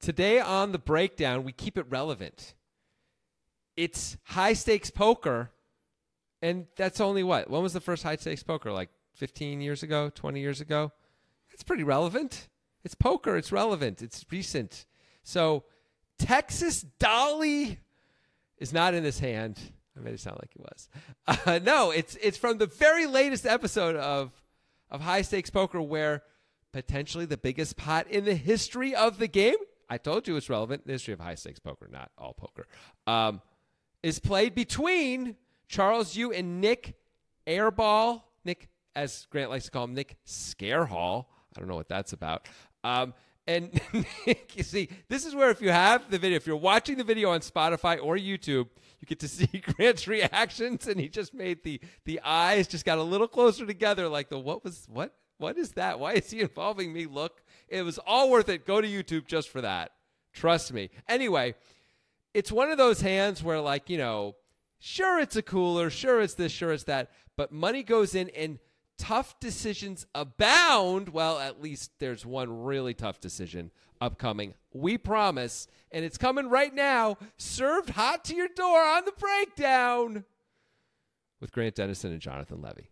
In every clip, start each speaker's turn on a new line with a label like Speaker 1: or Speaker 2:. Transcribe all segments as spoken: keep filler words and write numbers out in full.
Speaker 1: Today on the breakdown, we keep it relevant. It's high-stakes poker, and that's only what? When was the first high-stakes poker? Like fifteen years ago, twenty years ago? That's pretty relevant. It's poker. It's relevant. It's recent. So Texas Dolly is not in this hand. I made it sound like it was. Uh, no, it's it's from the very latest episode of, of high-stakes poker where potentially the biggest pot in the history of the game, I told you it's relevant, the history of high-stakes poker, not all poker, um, is played between Charles Yu and Nick Airball. Nick, as Grant likes to call him, Nick Scarehall. I don't know what that's about. Um, and Nick, you see, this is where if you have the video, if you're watching the video on Spotify or YouTube, you get to see Grant's reactions, and he just made the the eyes just got a little closer together, like the what was what what is that? Why is he involving me? Look. It was all worth it. Go to YouTube just for that. Trust me. Anyway, it's one of those hands where, like, you know, sure it's a cooler, sure it's this, sure it's that, but money goes in and tough decisions abound. Well, at least there's one really tough decision upcoming. We promise. And it's coming right now, served hot to your door on the breakdown with Grant Dennison and Jonathan Levy.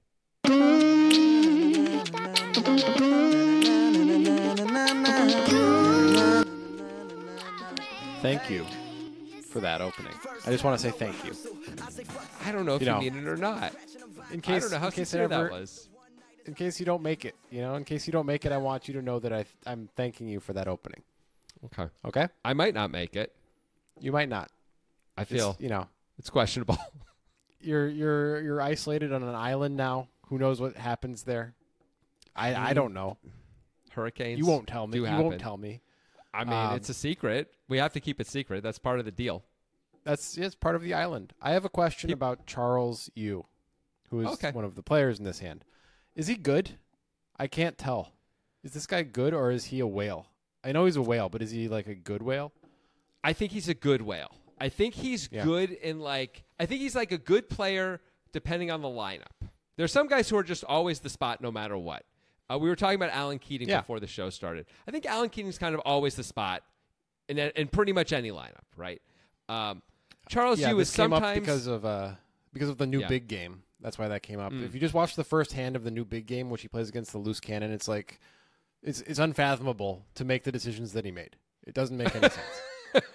Speaker 2: Thank you for that opening. I just want to say thank you.
Speaker 1: I don't know if
Speaker 2: you,
Speaker 1: you
Speaker 2: know,
Speaker 1: mean it or not.
Speaker 2: In case,
Speaker 1: I don't know how
Speaker 2: in case
Speaker 1: sincere
Speaker 2: ever,
Speaker 1: that was.
Speaker 2: In case you don't make it, you know, in case you don't make it, I want you to know that I, I'm thanking you for that opening.
Speaker 1: Okay.
Speaker 2: Okay?
Speaker 1: I might not make it.
Speaker 2: You might not.
Speaker 1: I feel,
Speaker 2: it's, you know,
Speaker 1: it's questionable.
Speaker 2: You're you're you're isolated on an island now. Who knows what happens there? I I don't know.
Speaker 1: Hurricanes.
Speaker 2: You won't tell me. You
Speaker 1: happen.
Speaker 2: won't tell me.
Speaker 1: I mean, um, it's a secret. We have to keep it secret. That's part of the deal.
Speaker 2: That's it's part of the island. I have a question keep... about Charles Yu, who is
Speaker 1: okay.
Speaker 2: one of the players in this hand. Is he good? I can't tell. Is this guy good or is he a whale? I know he's a whale, but is he like a good whale?
Speaker 1: I think he's a good whale. I think he's yeah. good in like I think he's like a good player depending on the lineup. There's some guys who are just always the spot no matter what. Uh, we were talking about Alan Keating yeah. before the show started. I think Alan Keating's kind of always the spot in, in pretty much any lineup, right? Um, Charles
Speaker 2: yeah,
Speaker 1: Yu
Speaker 2: this
Speaker 1: is
Speaker 2: came
Speaker 1: sometimes
Speaker 2: up because of uh, because of the new
Speaker 1: yeah.
Speaker 2: big game. That's why that came up.
Speaker 1: Mm.
Speaker 2: If you just watch the first hand of the new big game, which he plays against the loose cannon, it's like it's it's unfathomable to make the decisions that he made. It doesn't make any sense.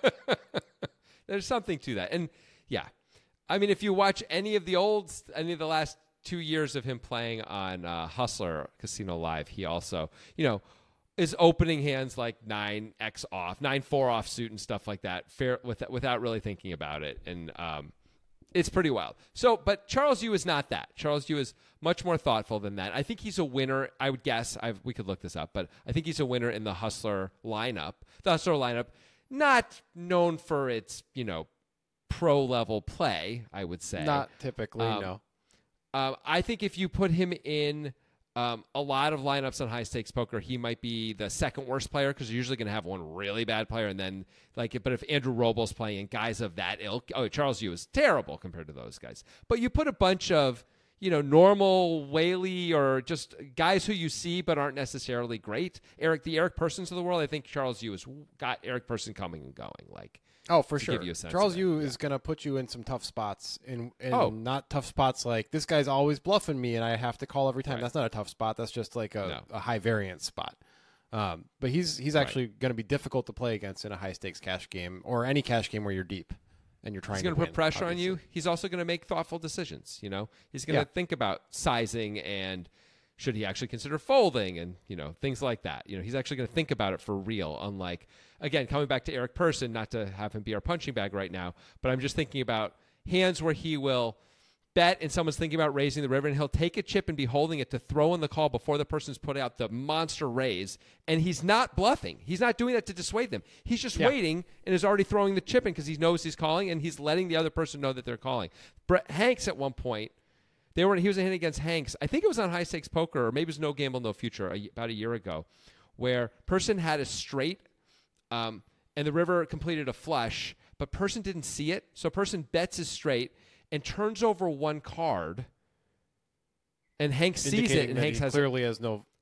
Speaker 1: There's something to that. And, yeah, I mean, if you watch any of the old, any of the last two years of him playing on uh, Hustler Casino Live, he also, you know, is opening hands like nine X off, nine four off suit and stuff like that, fair with, without really thinking about it. And um, it's pretty wild. So, but Charles Yu is not that. Charles Yu is much more thoughtful than that. I think he's a winner, I would guess. I've, we could look this up, but I think he's a winner in the Hustler lineup. The Hustler lineup, not known for its, you know, pro-level play, I would say.
Speaker 2: Not typically,
Speaker 1: um,
Speaker 2: no.
Speaker 1: Uh, I think if you put him in um, a lot of lineups on high-stakes poker, he might be the second worst player because you're usually going to have one really bad player, and then, like, but if Andrew Robles playing and guys of that ilk, oh, Charles Yu is terrible compared to those guys. But you put a bunch of, you know, normal Whaley or just guys who you see but aren't necessarily great. Eric, the Eric Persons of the world, I think Charles Yu has got Eric Person coming and going. Like,
Speaker 2: oh, for sure. Charles Yu
Speaker 1: yeah.
Speaker 2: is going to put you in some tough spots, and
Speaker 1: oh.
Speaker 2: not tough spots like this guy's always bluffing me and I have to call every time.
Speaker 1: Right.
Speaker 2: That's not a tough spot. That's just like a,
Speaker 1: no.
Speaker 2: a high variance spot. Um, but he's he's actually right. going to be difficult to play against in a high stakes cash game or any cash game where you're deep. And you're trying
Speaker 1: he's going
Speaker 2: to
Speaker 1: to put
Speaker 2: win,
Speaker 1: pressure
Speaker 2: obviously.
Speaker 1: on you. He's also going to make thoughtful decisions. You know, he's going to
Speaker 2: yeah.
Speaker 1: think about sizing and should he actually consider folding and, you know, things like that. You know, he's actually going to think about it for real. Unlike, again, coming back to Eric Person, not to have him be our punching bag right now, but I'm just thinking about hands where he will bet and someone's thinking about raising the river and he'll take a chip and be holding it to throw in the call before the person's put out the monster raise. And he's not bluffing. He's not doing that to dissuade them. He's just
Speaker 2: yeah.
Speaker 1: waiting and is already throwing the chip in because he knows he's calling and he's letting the other person know that they're calling. Brett Hanks at one point, they were he was in a hand against Hanks. I think it was on High Stakes Poker or maybe it was No Gamble, No Future a, about a year ago where person had a straight um, and the river completed a flush, but person didn't see it. So person bets his straight and turns over one card, and Hanks sees it, and Hanks has
Speaker 2: clearly has no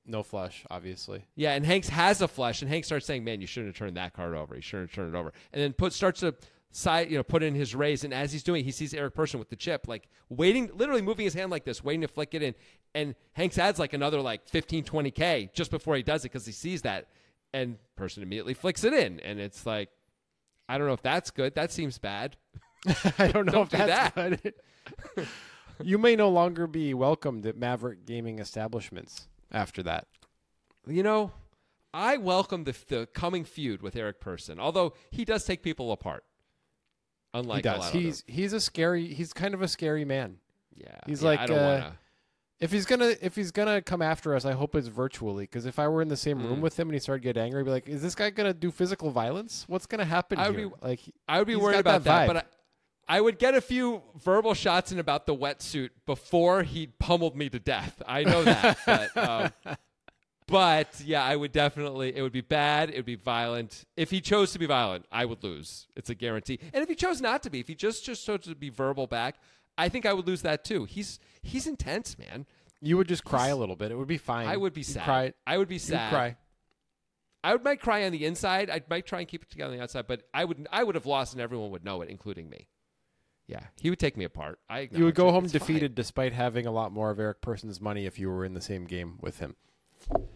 Speaker 2: no flush, obviously.
Speaker 1: Yeah, and Hanks has a flush, and Hanks starts saying, "Man, you shouldn't have turned that card over. You shouldn't have turned it over." And then put starts to side, you know, put in his raise, and as he's doing, he sees Eric Person with the chip, like waiting, literally moving his hand like this, waiting to flick it in. And Hanks adds like another like fifteen, twenty K just before he does it because he sees that, and Person immediately flicks it in, and it's like, I don't know if that's good. That seems bad.
Speaker 2: I don't know
Speaker 1: Don't
Speaker 2: if
Speaker 1: do
Speaker 2: that's
Speaker 1: that.
Speaker 2: good. You may no longer be welcomed at Maverick Gaming establishments after that.
Speaker 1: You know, I welcome the, the coming feud with Eric Person, although he does take people apart. Unlike
Speaker 2: He
Speaker 1: a
Speaker 2: does.
Speaker 1: lot
Speaker 2: He's
Speaker 1: of
Speaker 2: he's a scary. He's kind of a scary man.
Speaker 1: yeah.
Speaker 2: he's
Speaker 1: yeah,
Speaker 2: like,
Speaker 1: I don't
Speaker 2: uh,
Speaker 1: wanna.
Speaker 2: If he's gonna if he's gonna come after us, I hope it's virtually. Because if I were in the same room
Speaker 1: Mm.
Speaker 2: with him and he started getting angry, I'd be like, "Is this guy gonna do physical violence? What's gonna happen
Speaker 1: I would
Speaker 2: here?"
Speaker 1: be-
Speaker 2: like,
Speaker 1: I would be
Speaker 2: he's
Speaker 1: worried
Speaker 2: got
Speaker 1: about
Speaker 2: that
Speaker 1: that,
Speaker 2: vibe.
Speaker 1: but I, I would get a few verbal shots in about the wetsuit before he pummeled me to death. I know that, but, um, but yeah, I would definitely. It would be bad. It would be violent. If he chose to be violent, I would lose. It's a guarantee. And if he chose not to be, if he just just chose to be verbal back, I think I would lose that too. He's he's intense, man.
Speaker 2: you would just cry a little bit. It would be fine.
Speaker 1: I would be
Speaker 2: You'd
Speaker 1: sad.
Speaker 2: Cry.
Speaker 1: I would be
Speaker 2: You'd
Speaker 1: sad.
Speaker 2: cry.
Speaker 1: I would might cry on the inside. I might try and keep it together on the outside, but I would I would have lost, and everyone would know it, including me. Yeah, he would take me apart. I
Speaker 2: You would go
Speaker 1: acknowledge it.
Speaker 2: home
Speaker 1: It's
Speaker 2: defeated, despite having a lot more of Eric Person's money if you were in the same game with him.
Speaker 1: fine.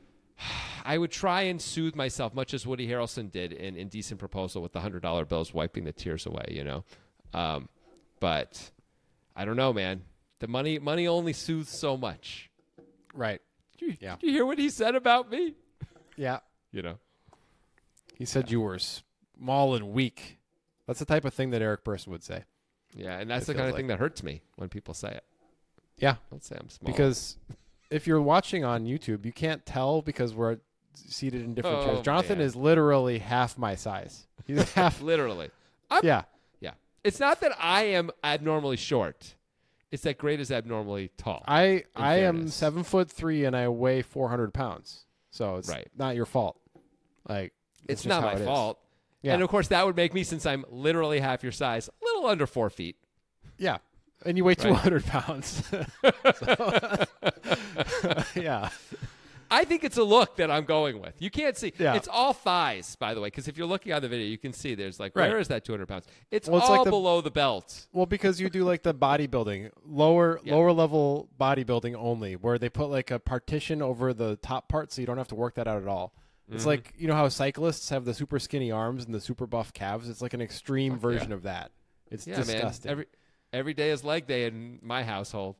Speaker 1: I would try and soothe myself, much as Woody Harrelson did in Indecent Proposal with the hundred dollar bills, wiping the tears away. You know, um, but I don't know, man. The money money only soothes so much.
Speaker 2: Right.
Speaker 1: Did you,
Speaker 2: Yeah.
Speaker 1: did you hear what he said about me?
Speaker 2: Yeah.
Speaker 1: You know.
Speaker 2: He said you were small and weak. That's the type of thing that Eric Person would say.
Speaker 1: Yeah, and that's
Speaker 2: It
Speaker 1: the kind
Speaker 2: feels
Speaker 1: of thing
Speaker 2: like-
Speaker 1: that hurts me when people say it.
Speaker 2: Yeah.
Speaker 1: Don't say I'm small.
Speaker 2: Because if you're watching on YouTube, you can't tell because we're seated in different
Speaker 1: Oh,
Speaker 2: chairs. Jonathan
Speaker 1: man.
Speaker 2: is literally half my size. He's half.
Speaker 1: literally. I'm,
Speaker 2: Yeah.
Speaker 1: Yeah. It's not that I am abnormally short. It's that Great is abnormally tall.
Speaker 2: I I am
Speaker 1: fairness.
Speaker 2: seven foot three and I weigh four hundred pounds. So it's
Speaker 1: Right.
Speaker 2: not your fault. Like
Speaker 1: it's
Speaker 2: just
Speaker 1: not
Speaker 2: how
Speaker 1: my
Speaker 2: it is.
Speaker 1: fault.
Speaker 2: Yeah.
Speaker 1: And of course, that would make me, since I'm literally half your size, a little under four feet.
Speaker 2: Yeah. And you weigh
Speaker 1: Right.
Speaker 2: two hundred pounds. So- yeah.
Speaker 1: I think it's a look that I'm going with. You can't see.
Speaker 2: Yeah.
Speaker 1: It's all thighs, by the way, because if you're looking on the video, you can see there's like,
Speaker 2: Right.
Speaker 1: where is that two hundred pounds? It's
Speaker 2: Well, it's
Speaker 1: all
Speaker 2: like the-
Speaker 1: below the belt.
Speaker 2: Well, because you do like the bodybuilding, lower
Speaker 1: Yeah.
Speaker 2: lower level bodybuilding only, where they put like a partition over the top part, so you don't have to work that out at all. It's
Speaker 1: Mhm.
Speaker 2: like, you know how cyclists have the super skinny arms and the super buff calves. It's like an extreme
Speaker 1: Fuck
Speaker 2: version
Speaker 1: yeah.
Speaker 2: of that. It's
Speaker 1: Yeah,
Speaker 2: disgusting.
Speaker 1: man. Every, every day is leg day in my household.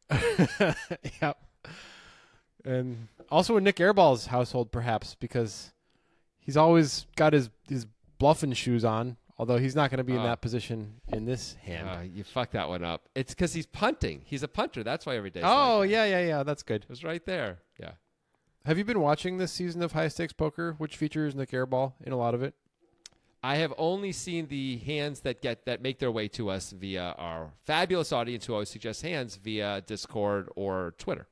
Speaker 2: Yep. And also in Nick Airball's household, perhaps, because he's always got his his bluffing shoes on. Although he's not going to be in
Speaker 1: Oh.
Speaker 2: that position in this hand.
Speaker 1: Uh, you fucked that one up. It's because he's punting. He's a punter. That's why every day.
Speaker 2: oh yeah, yeah, yeah. That's good.
Speaker 1: It was right there. Yeah.
Speaker 2: Have you been watching this season of High Stakes Poker, which features Nick Airball in a lot of it?
Speaker 1: I have only seen the hands that get that make their way to us via our fabulous audience who always suggests hands via Discord or Twitter.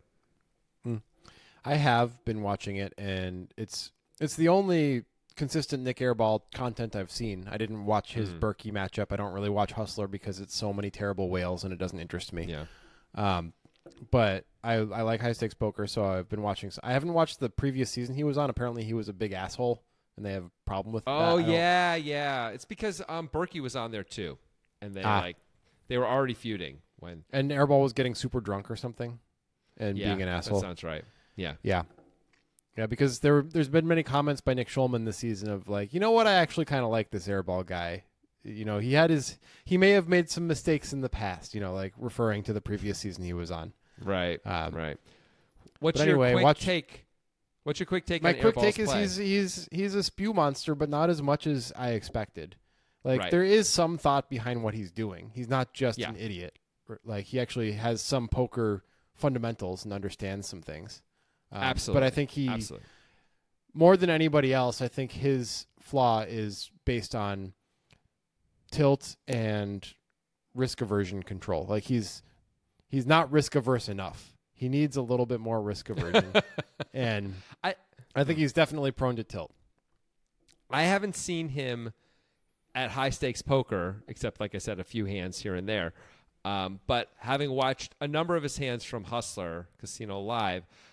Speaker 2: I have been watching it, and it's it's the only consistent Nick Airball content I've seen. I didn't watch his
Speaker 1: Mhm.
Speaker 2: Berkey matchup. I don't really watch Hustler because it's so many terrible whales, and it doesn't interest me.
Speaker 1: Yeah.
Speaker 2: Um, but I I like High Stakes Poker, so I've been watching. I haven't watched the previous season he was on. Apparently, he was a big asshole, and they have a problem with that.
Speaker 1: Oh
Speaker 2: I don't-
Speaker 1: yeah, yeah. It's because um Berkey was on there too, and they
Speaker 2: Ah.
Speaker 1: like they were already feuding when
Speaker 2: And Airball was getting super drunk or something, and
Speaker 1: yeah,
Speaker 2: being an asshole.
Speaker 1: That sounds right. Yeah.
Speaker 2: Yeah. Yeah, because there there's been many comments by Nick Schulman this season of like, you know what, I actually kind of like this Airball guy. You know, he had his he may have made some mistakes in the past, you know, like referring to the previous season he was on.
Speaker 1: Right.
Speaker 2: Um,
Speaker 1: right. What's
Speaker 2: but
Speaker 1: your
Speaker 2: anyway,
Speaker 1: quick
Speaker 2: watch-
Speaker 1: take? What's your quick take
Speaker 2: My
Speaker 1: on
Speaker 2: quick
Speaker 1: Airball's
Speaker 2: take is
Speaker 1: play?
Speaker 2: he's he's he's a spew monster, but not as much as I expected. Like
Speaker 1: Right.
Speaker 2: there is some thought behind what he's doing. He's not just
Speaker 1: Yeah.
Speaker 2: an idiot. Like he actually has some poker fundamentals and understands some things. Um,
Speaker 1: Absolutely.
Speaker 2: But I think he
Speaker 1: Absolutely.
Speaker 2: more than anybody else, I think his flaw is based on tilt and risk aversion control. Like he's he's not risk averse enough. He needs a little bit more risk aversion. and
Speaker 1: I
Speaker 2: I think he's definitely prone to tilt.
Speaker 1: I haven't seen him at high stakes poker, except like I said, a few hands here and there. Um, but having watched a number of his hands from Hustler Casino Live,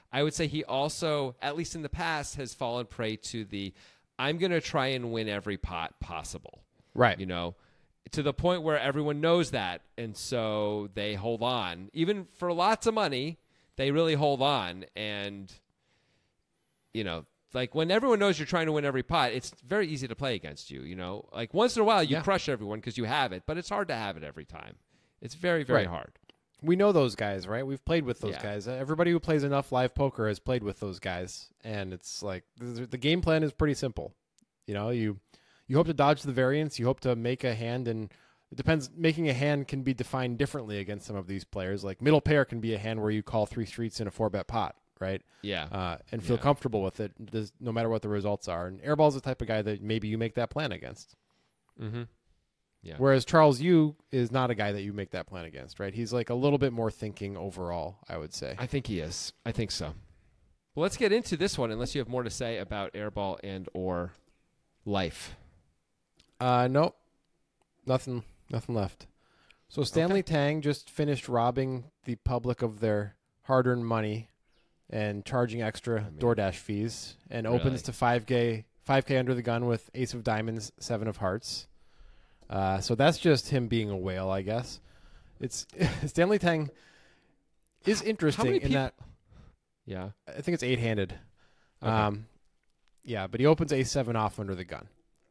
Speaker 1: I would say he also, at least in the past, has fallen prey to the I'm going to try and win every pot possible.
Speaker 2: Right.
Speaker 1: You know, to the point where everyone knows that. And so they hold on. Even for lots of money, they really hold on. And, you know, like when everyone knows you're trying to win every pot, it's very easy to play against you. You know, like once in a while you
Speaker 2: Yeah.
Speaker 1: crush everyone because you have it, but it's hard to have it every time. It's very, very
Speaker 2: Right.
Speaker 1: hard.
Speaker 2: We know those guys, right? We've played with those
Speaker 1: Yeah.
Speaker 2: guys. Everybody who plays enough live poker has played with those guys, and it's like the the game plan is pretty simple. You know, you you hope to dodge the variance. You hope to make a hand, and it depends. Making a hand can be defined differently against some of these players. Like middle pair can be a hand where you call three streets in a four bet pot, right?
Speaker 1: Yeah.
Speaker 2: Uh, and feel
Speaker 1: Yeah.
Speaker 2: comfortable with it, does, no matter what the results are. And Airball's the type of guy that maybe you make that plan against.
Speaker 1: Mm-hmm. Yeah.
Speaker 2: Whereas Charles Yu is not a guy that you make that plan against, right? He's like a little bit more thinking overall, I would say.
Speaker 1: I think he is. I think so. Well, let's get into this one, unless you have more to say about Airball and or Life.
Speaker 2: Uh, nope, nothing, nothing left. So Stanley Tang just finished robbing the public of their hard-earned money and charging extra
Speaker 1: mean,
Speaker 2: DoorDash fees, and
Speaker 1: really?
Speaker 2: opens to five K, five K under the gun with Ace of Diamonds, Seven of Hearts. Uh, so that's just him being a whale, I guess. It's Stanley Tang is interesting
Speaker 1: many
Speaker 2: in
Speaker 1: peop-
Speaker 2: that
Speaker 1: Yeah.
Speaker 2: I think it's eight-handed.
Speaker 1: Okay.
Speaker 2: Um, yeah, but he opens Ace seven off under the gun.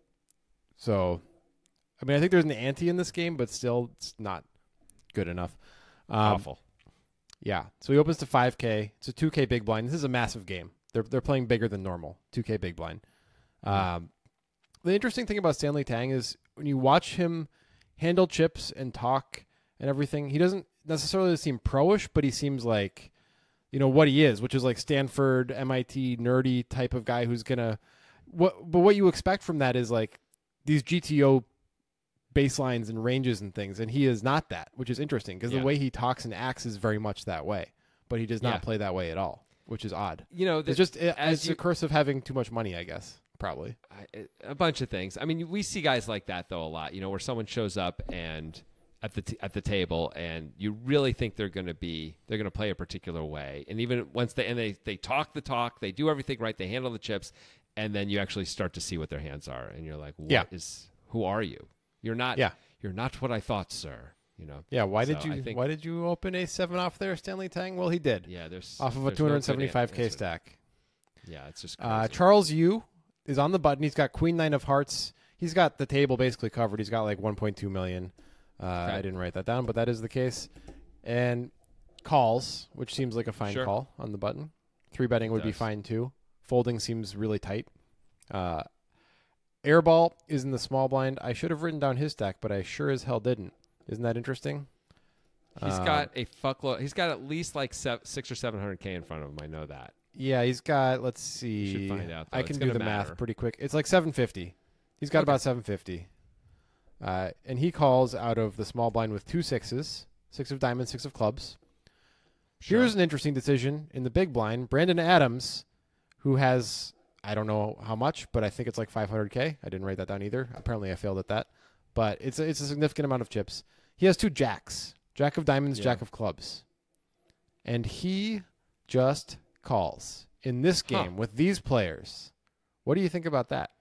Speaker 2: So, I mean, I think there's an ante in this game, but still, it's not good enough. Um,
Speaker 1: Awful.
Speaker 2: Yeah. So he opens to five K. It's a two K big blind. This is a massive game. They're they're playing bigger than normal. two K big blind. Um, the interesting thing about Stanley Tang is when you watch him handle chips and talk and everything, he doesn't necessarily seem pro-ish, but he seems like, you know, what he is, which is like Stanford, M I T, nerdy type of guy who's gonna. What, but what you expect from that is like these G T O baselines and ranges and things, and he is not that, which is interesting because
Speaker 1: Yeah.
Speaker 2: the way he talks and acts is very much that way, but he does not
Speaker 1: Yeah.
Speaker 2: play that way at all, which is odd.
Speaker 1: You know, the,
Speaker 2: It's just it,
Speaker 1: as
Speaker 2: it's
Speaker 1: you-
Speaker 2: a curse of having too much money, I guess. Probably.
Speaker 1: I- a bunch of things. I mean, we see guys like that though a lot. You know, where someone shows up and at the t- at the table, and you really think they're going to be they're going to play a particular way, and even once they and they they talk the talk, they do everything right, they handle the chips, and then you actually start to see what their hands are, and you're like, what is?
Speaker 2: Yeah.
Speaker 1: Who are you? You're not.
Speaker 2: Yeah.
Speaker 1: You're not what I thought, sir. You know.
Speaker 2: Yeah. Why did
Speaker 1: So
Speaker 2: you
Speaker 1: I think-
Speaker 2: Why did you open a seven off there, Stanley Tang? Well, he did.
Speaker 1: Yeah. There's
Speaker 2: Off of a
Speaker 1: there's
Speaker 2: two
Speaker 1: no
Speaker 2: hundred
Speaker 1: good
Speaker 2: seventy-five K
Speaker 1: answer.
Speaker 2: stack.
Speaker 1: Yeah, it's just crazy.
Speaker 2: Uh, Charles Yu is on the button. He's got Queen Nine of Hearts. He's got the table basically covered. He's got like one point two million. Uh,
Speaker 1: Okay.
Speaker 2: I didn't write that down, but that is the case. And calls, which seems like a fine
Speaker 1: Sure.
Speaker 2: call on the button. Three betting
Speaker 1: It
Speaker 2: would be
Speaker 1: does.
Speaker 2: fine too. Folding seems really tight. Uh, Airball is in the small blind. I should have written down his stack, but I sure as hell didn't. Isn't that interesting?
Speaker 1: He's
Speaker 2: Uh,
Speaker 1: got a fuckload. He's got at least like seven, six or seven hundred k in front of him. I know that.
Speaker 2: Yeah, he's got. Let's see.
Speaker 1: should find out, though.
Speaker 2: I
Speaker 1: It's
Speaker 2: can do
Speaker 1: gonna
Speaker 2: the
Speaker 1: matter.
Speaker 2: math pretty quick. It's like seven fifty. He's got
Speaker 1: Okay.
Speaker 2: about seven fifty. Uh, and he calls out of the small blind with two sixes, six of diamonds, six of clubs.
Speaker 1: Sure.
Speaker 2: Here's an interesting decision in the big blind. Brandon Adams, who has, I don't know how much, but I think it's like five hundred K. I didn't write that down either. Apparently I failed at that. But it's a, it's a significant amount of chips. He has two jacks, jack of diamonds,
Speaker 1: Yeah.
Speaker 2: jack of clubs. And he just calls in this
Speaker 1: Huh.
Speaker 2: game with these players. What do you think about that?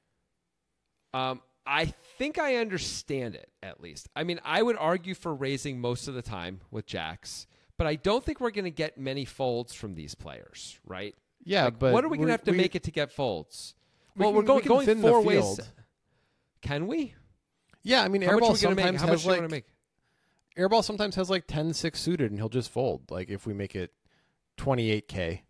Speaker 1: Um, I think I understand it, at least. I mean, I would argue for raising most of the time with jacks, but I don't think we're going to get many folds from these players, right?
Speaker 2: Yeah,
Speaker 1: Like,
Speaker 2: but
Speaker 1: what are we going
Speaker 2: we're-
Speaker 1: to have to
Speaker 2: we-
Speaker 1: make it to get folds?
Speaker 2: we
Speaker 1: Well,
Speaker 2: can-
Speaker 1: we're
Speaker 2: we
Speaker 1: going
Speaker 2: can
Speaker 1: going
Speaker 2: thin the
Speaker 1: four ways.
Speaker 2: field.
Speaker 1: Can we?
Speaker 2: Yeah, I mean,
Speaker 1: How much are
Speaker 2: Airball
Speaker 1: we going to
Speaker 2: sometimes
Speaker 1: make? How much
Speaker 2: has
Speaker 1: do you
Speaker 2: like
Speaker 1: want to make?
Speaker 2: Airball sometimes has like ten six suited, and he'll just fold. Like if we make it twenty-eight K.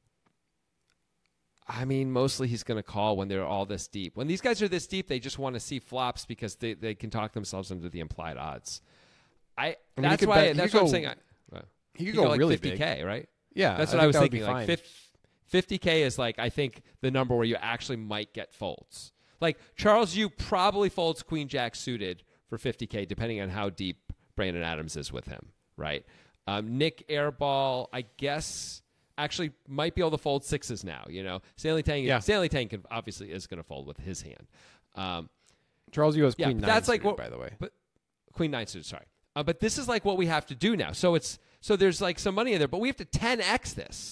Speaker 1: I mean, mostly he's going to call when they're all this deep. When these guys are this deep, they just want to see flops because they, they can talk themselves into the implied odds. I,
Speaker 2: I mean, you
Speaker 1: that's
Speaker 2: could
Speaker 1: why
Speaker 2: bet- you
Speaker 1: that's
Speaker 2: could
Speaker 1: what I'm
Speaker 2: go-
Speaker 1: saying. I, well,
Speaker 2: He
Speaker 1: you
Speaker 2: could go,
Speaker 1: like
Speaker 2: really
Speaker 1: fifty
Speaker 2: big.
Speaker 1: K, right?
Speaker 2: Yeah,
Speaker 1: That's
Speaker 2: I
Speaker 1: what I,
Speaker 2: think
Speaker 1: was
Speaker 2: that would be
Speaker 1: thinking. Like
Speaker 2: fine.
Speaker 1: fif- fifty K is like I think the number where you actually might get folds. Like Charles Yu probably folds Queen Jack suited for fifty K, depending on how deep Brandon Adams is with him, right? Um, Nick Airball, I guess, actually might be able to fold sixes now. You know, Stanley Tang.
Speaker 2: Yeah.
Speaker 1: Stanley Tang can, obviously is going to fold with his hand. Um,
Speaker 2: Charles Yu has
Speaker 1: Yeah,
Speaker 2: Queen
Speaker 1: but
Speaker 2: nine
Speaker 1: that's like
Speaker 2: suited,
Speaker 1: what-
Speaker 2: by the way.
Speaker 1: but Queen nine suited, sorry. Uh, but this is like what we have to do now. So it's so there's like some money in there, but we have to ten X this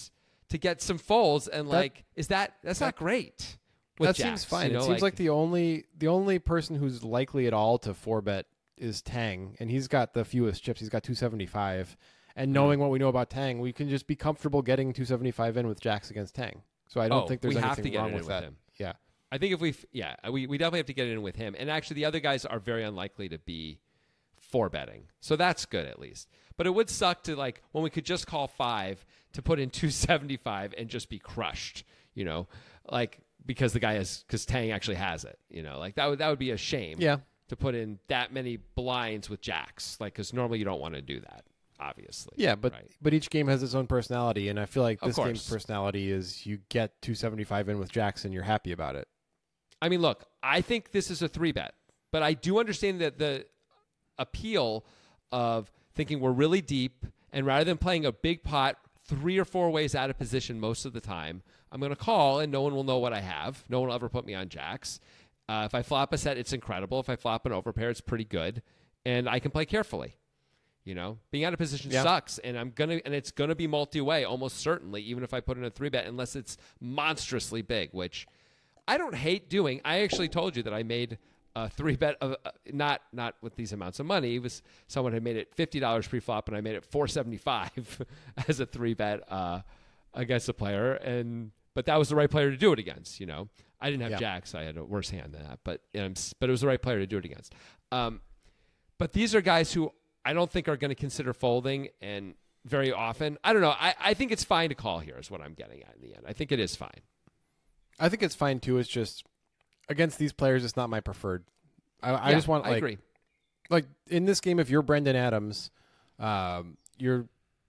Speaker 1: to get some folds. And
Speaker 2: That-
Speaker 1: like, is that that's
Speaker 2: that-
Speaker 1: not great? With
Speaker 2: That
Speaker 1: jacks,
Speaker 2: seems fine.
Speaker 1: you know,
Speaker 2: it seems like, the only the only person who's likely at all to four bet is Tang, and he's got the fewest chips. He's got two seventy-five. And knowing what we know about Tang, we can just be comfortable getting two seventy-five in with jacks against Tang. So I don't
Speaker 1: Oh,
Speaker 2: think there's
Speaker 1: we have
Speaker 2: anything
Speaker 1: to get
Speaker 2: wrong
Speaker 1: it in
Speaker 2: with
Speaker 1: with
Speaker 2: that.
Speaker 1: him.
Speaker 2: Yeah.
Speaker 1: I think if we, yeah, we, we definitely have to get it in with him. And actually, the other guys are very unlikely to be four betting. So that's good at least. But it would suck to, like, when we could just call five to put in two seventy-five and just be crushed, you know, like, because the guy has, because Tang actually has it, you know, like that would, that would be a shame.
Speaker 2: Yeah.
Speaker 1: To put in that many blinds with jacks, like, because normally you don't want to do that, obviously.
Speaker 2: Yeah, but
Speaker 1: right?
Speaker 2: but each game has its own personality, and I feel like
Speaker 1: Of
Speaker 2: this
Speaker 1: course.
Speaker 2: game's personality is you get two seventy-five in with jacks and you're happy about it.
Speaker 1: I mean, look, I think this is a three bet, but I do understand that the appeal of thinking we're really deep, and rather than playing a big pot three or four ways out of position most of the time, I'm going to call and no one will know what I have. No one will ever put me on jacks. Uh, if I flop a set, it's incredible. If I flop an overpair, it's pretty good, and I can play carefully. You know, being out of position
Speaker 2: Yeah.
Speaker 1: sucks, and I'm gonna and it's gonna be multi-way almost certainly, even if I put in a three bet, unless it's monstrously big, which I don't hate doing. I actually told you that I made a three bet of uh, not not with these amounts of money. It was someone had made it fifty dollars pre-flop, and I made it four seventy-five as a three bet uh, against a player, and but that was the right player to do it against. You know, I didn't have
Speaker 2: Yeah.
Speaker 1: jacks. I had a worse hand than that, but um, s- but it was the right player to do it against. Um, but these are guys who I don't think are going to consider folding, and very often, I don't know. I, I think it's fine to call here is what I'm getting at in the end. I think it is fine.
Speaker 2: I think it's fine too. It's just against these players, it's not my preferred. I, I
Speaker 1: Yeah,
Speaker 2: just want
Speaker 1: I
Speaker 2: like
Speaker 1: agree.
Speaker 2: like in this game, if you're Brendan Adams, um, you're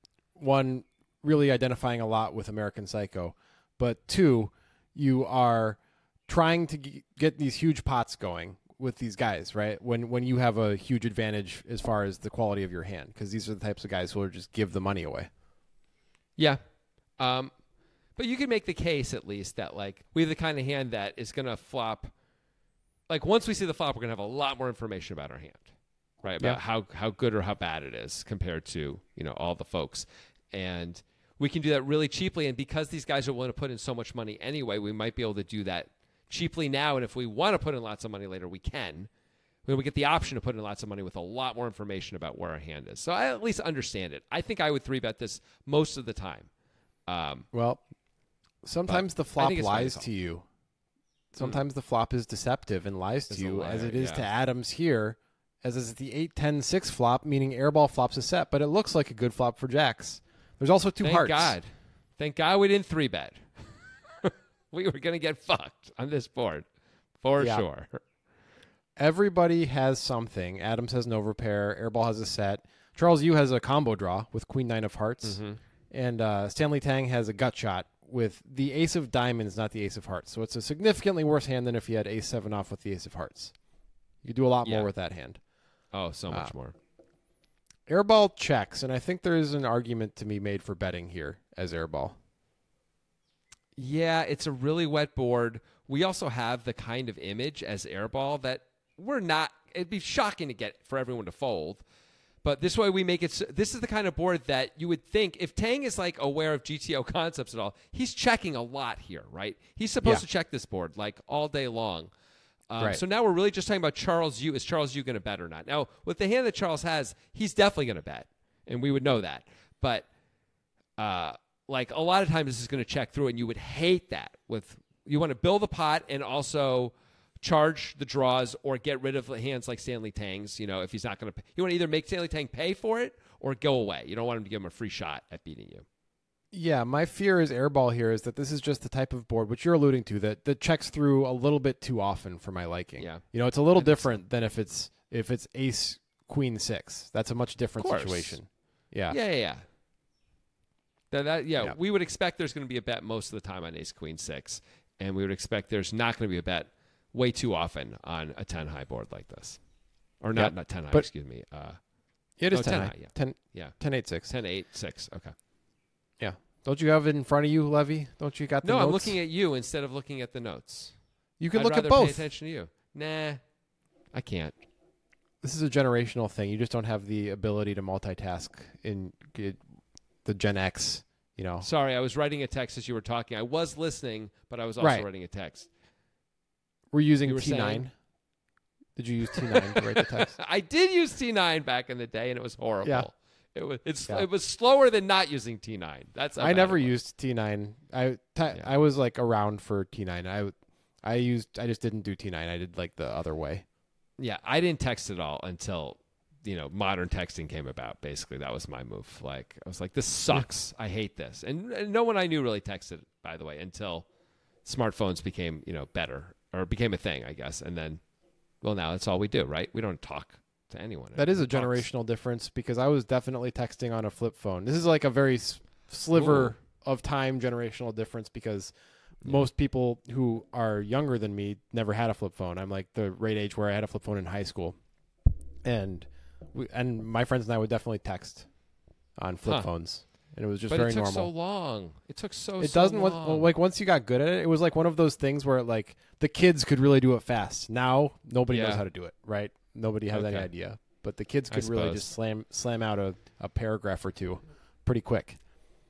Speaker 2: one really identifying a lot with American Psycho, but two, you are trying to g- get these huge pots going with these guys, right? When when you have a huge advantage as far as the quality of your hand, because these are the types of guys who will just give the money away.
Speaker 1: Yeah. Um, but you can make the case at least that like we have the kind of hand that is going to flop. Like once we see the flop, we're going to have a lot more information about our hand, right? About
Speaker 2: Yeah.
Speaker 1: how, how good or how bad it is compared to, you know, all the folks. And we can do that really cheaply. And because these guys are willing to put in so much money anyway, we might be able to do that cheaply now. And if we want to put in lots of money later, we can. We get the option to put in lots of money with a lot more information about where our hand is. So I at least understand it. I think I would three bet this most of the time. Um,
Speaker 2: Well, sometimes the flop
Speaker 1: think it's fine
Speaker 2: lies
Speaker 1: to call.
Speaker 2: to you. Sometimes the flop is deceptive and lies to
Speaker 1: Is a
Speaker 2: you, as
Speaker 1: liar,
Speaker 2: it is
Speaker 1: yeah.
Speaker 2: to Adams here, as is the eight ten six flop, meaning airball flops a set, but it looks like a good flop for jacks. There's also two
Speaker 1: Thank
Speaker 2: hearts.
Speaker 1: God. Thank God we didn't three bet. We were going to get fucked on this board for
Speaker 2: Yeah.
Speaker 1: sure.
Speaker 2: Everybody has something. Adams has an overpair. Airball has a set. Charles Yu has a combo draw with queen nine of hearts.
Speaker 1: Mm-hmm.
Speaker 2: And uh, Stanley Tang has a gut shot with the ace of diamonds, not the ace of hearts. So it's a significantly worse hand than if he had ace seven off with the ace of hearts. You do a lot
Speaker 1: Yeah.
Speaker 2: more with that hand.
Speaker 1: Oh, so much
Speaker 2: Uh,
Speaker 1: more.
Speaker 2: Airball checks, and I think there is an argument to be made for betting here as airball.
Speaker 1: Yeah, it's a really wet board. We also have the kind of image as airball that we're not. It'd be shocking to get for everyone to fold. But this way we make it. So, this is the kind of board that you would think if Tang is like aware of G T O concepts at all, he's checking a lot here, right? He's supposed
Speaker 2: Yeah.
Speaker 1: to check this board like all day long. Um,
Speaker 2: Right.
Speaker 1: So now we're really just talking about Charles Yu. Is Charles Yu going to bet or not? Now, with the hand that Charles has, he's definitely going to bet, and we would know that. But uh, like a lot of times, this is going to check through, and you would hate that. With you want to build the pot and also charge the draws or get rid of the hands like Stanley Tang's. You know, if he's not going to, you want to either make Stanley Tang pay for it or go away. You don't want him to give him a free shot at beating you.
Speaker 2: Yeah, my fear is airball here is that this is just the type of board, which you're alluding to, that, that checks through a little bit too often for my liking.
Speaker 1: Yeah.
Speaker 2: You know, it's a little
Speaker 1: I think so.
Speaker 2: different than if it's if it's ace queen six. That's a much different
Speaker 1: Of course.
Speaker 2: situation. Yeah.
Speaker 1: Yeah, yeah, yeah. That, that, yeah,
Speaker 2: Yeah.
Speaker 1: we would expect there's going to be a bet most of the time on ace queen six, and we would expect there's not going to be a bet way too often on a ten high board like this, or not
Speaker 2: Yep.
Speaker 1: not ten high.
Speaker 2: But-
Speaker 1: excuse me. Uh,
Speaker 2: It is
Speaker 1: Oh,
Speaker 2: ten,
Speaker 1: ten
Speaker 2: high.
Speaker 1: high, yeah.
Speaker 2: ten,
Speaker 1: yeah,
Speaker 2: ten eight six.
Speaker 1: ten eight six. Okay.
Speaker 2: Yeah. Don't you have it in front of you, Levy? Don't you got the
Speaker 1: No,
Speaker 2: notes?
Speaker 1: I'm looking at you instead of looking at the notes.
Speaker 2: You can
Speaker 1: I'd
Speaker 2: look
Speaker 1: rather
Speaker 2: at both.
Speaker 1: Pay attention to you. Nah, I can't.
Speaker 2: This is a generational thing. You just don't have the ability to multitask in g- the Gen X. You know,
Speaker 1: Sorry, I was writing a text as you were talking. I was listening, but I was also
Speaker 2: Right.
Speaker 1: writing a text.
Speaker 2: we're using
Speaker 1: You were
Speaker 2: T nine.
Speaker 1: saying?
Speaker 2: Did you use T nine to write the text?
Speaker 1: I did use T nine back in the day, and it was horrible.
Speaker 2: Yeah.
Speaker 1: It was it's
Speaker 2: Yeah.
Speaker 1: it was slower than not using T nine. That's how
Speaker 2: I
Speaker 1: bad
Speaker 2: never
Speaker 1: it was.
Speaker 2: used T nine. I t-
Speaker 1: Yeah.
Speaker 2: I was like around for T nine. I I used I just didn't do T nine. I did like the other way.
Speaker 1: Yeah, I didn't text at all until you know modern texting came about. Basically, that was my move. Like I was like, this sucks. I hate this. And, and no one I knew really texted, by the way, until smartphones became you know better or became a thing, I guess. And then, well, now that's all we do, right? We don't talk to anyone.
Speaker 2: That is a
Speaker 1: Everyone talks.
Speaker 2: generational difference because I was definitely texting on a flip phone. This is like a very s- sliver of time generational difference because
Speaker 1: Yeah.
Speaker 2: most people who are younger than me never had a flip phone. I'm like the right age where I had a flip phone in high school, and we, and my friends and I would definitely text on flip
Speaker 1: Huh.
Speaker 2: phones, and it was just
Speaker 1: But
Speaker 2: very
Speaker 1: it took
Speaker 2: normal.
Speaker 1: so long. It took so.
Speaker 2: It
Speaker 1: so
Speaker 2: doesn't
Speaker 1: long.
Speaker 2: well, like once you got good at it, it was like one of those things where like the kids could really do it fast. Now nobody knows
Speaker 1: Yeah.
Speaker 2: how to do it, right? Nobody has any
Speaker 1: Okay.
Speaker 2: idea, but the kids
Speaker 1: I
Speaker 2: could really
Speaker 1: suppose.
Speaker 2: just slam slam out a, a paragraph or two pretty quick.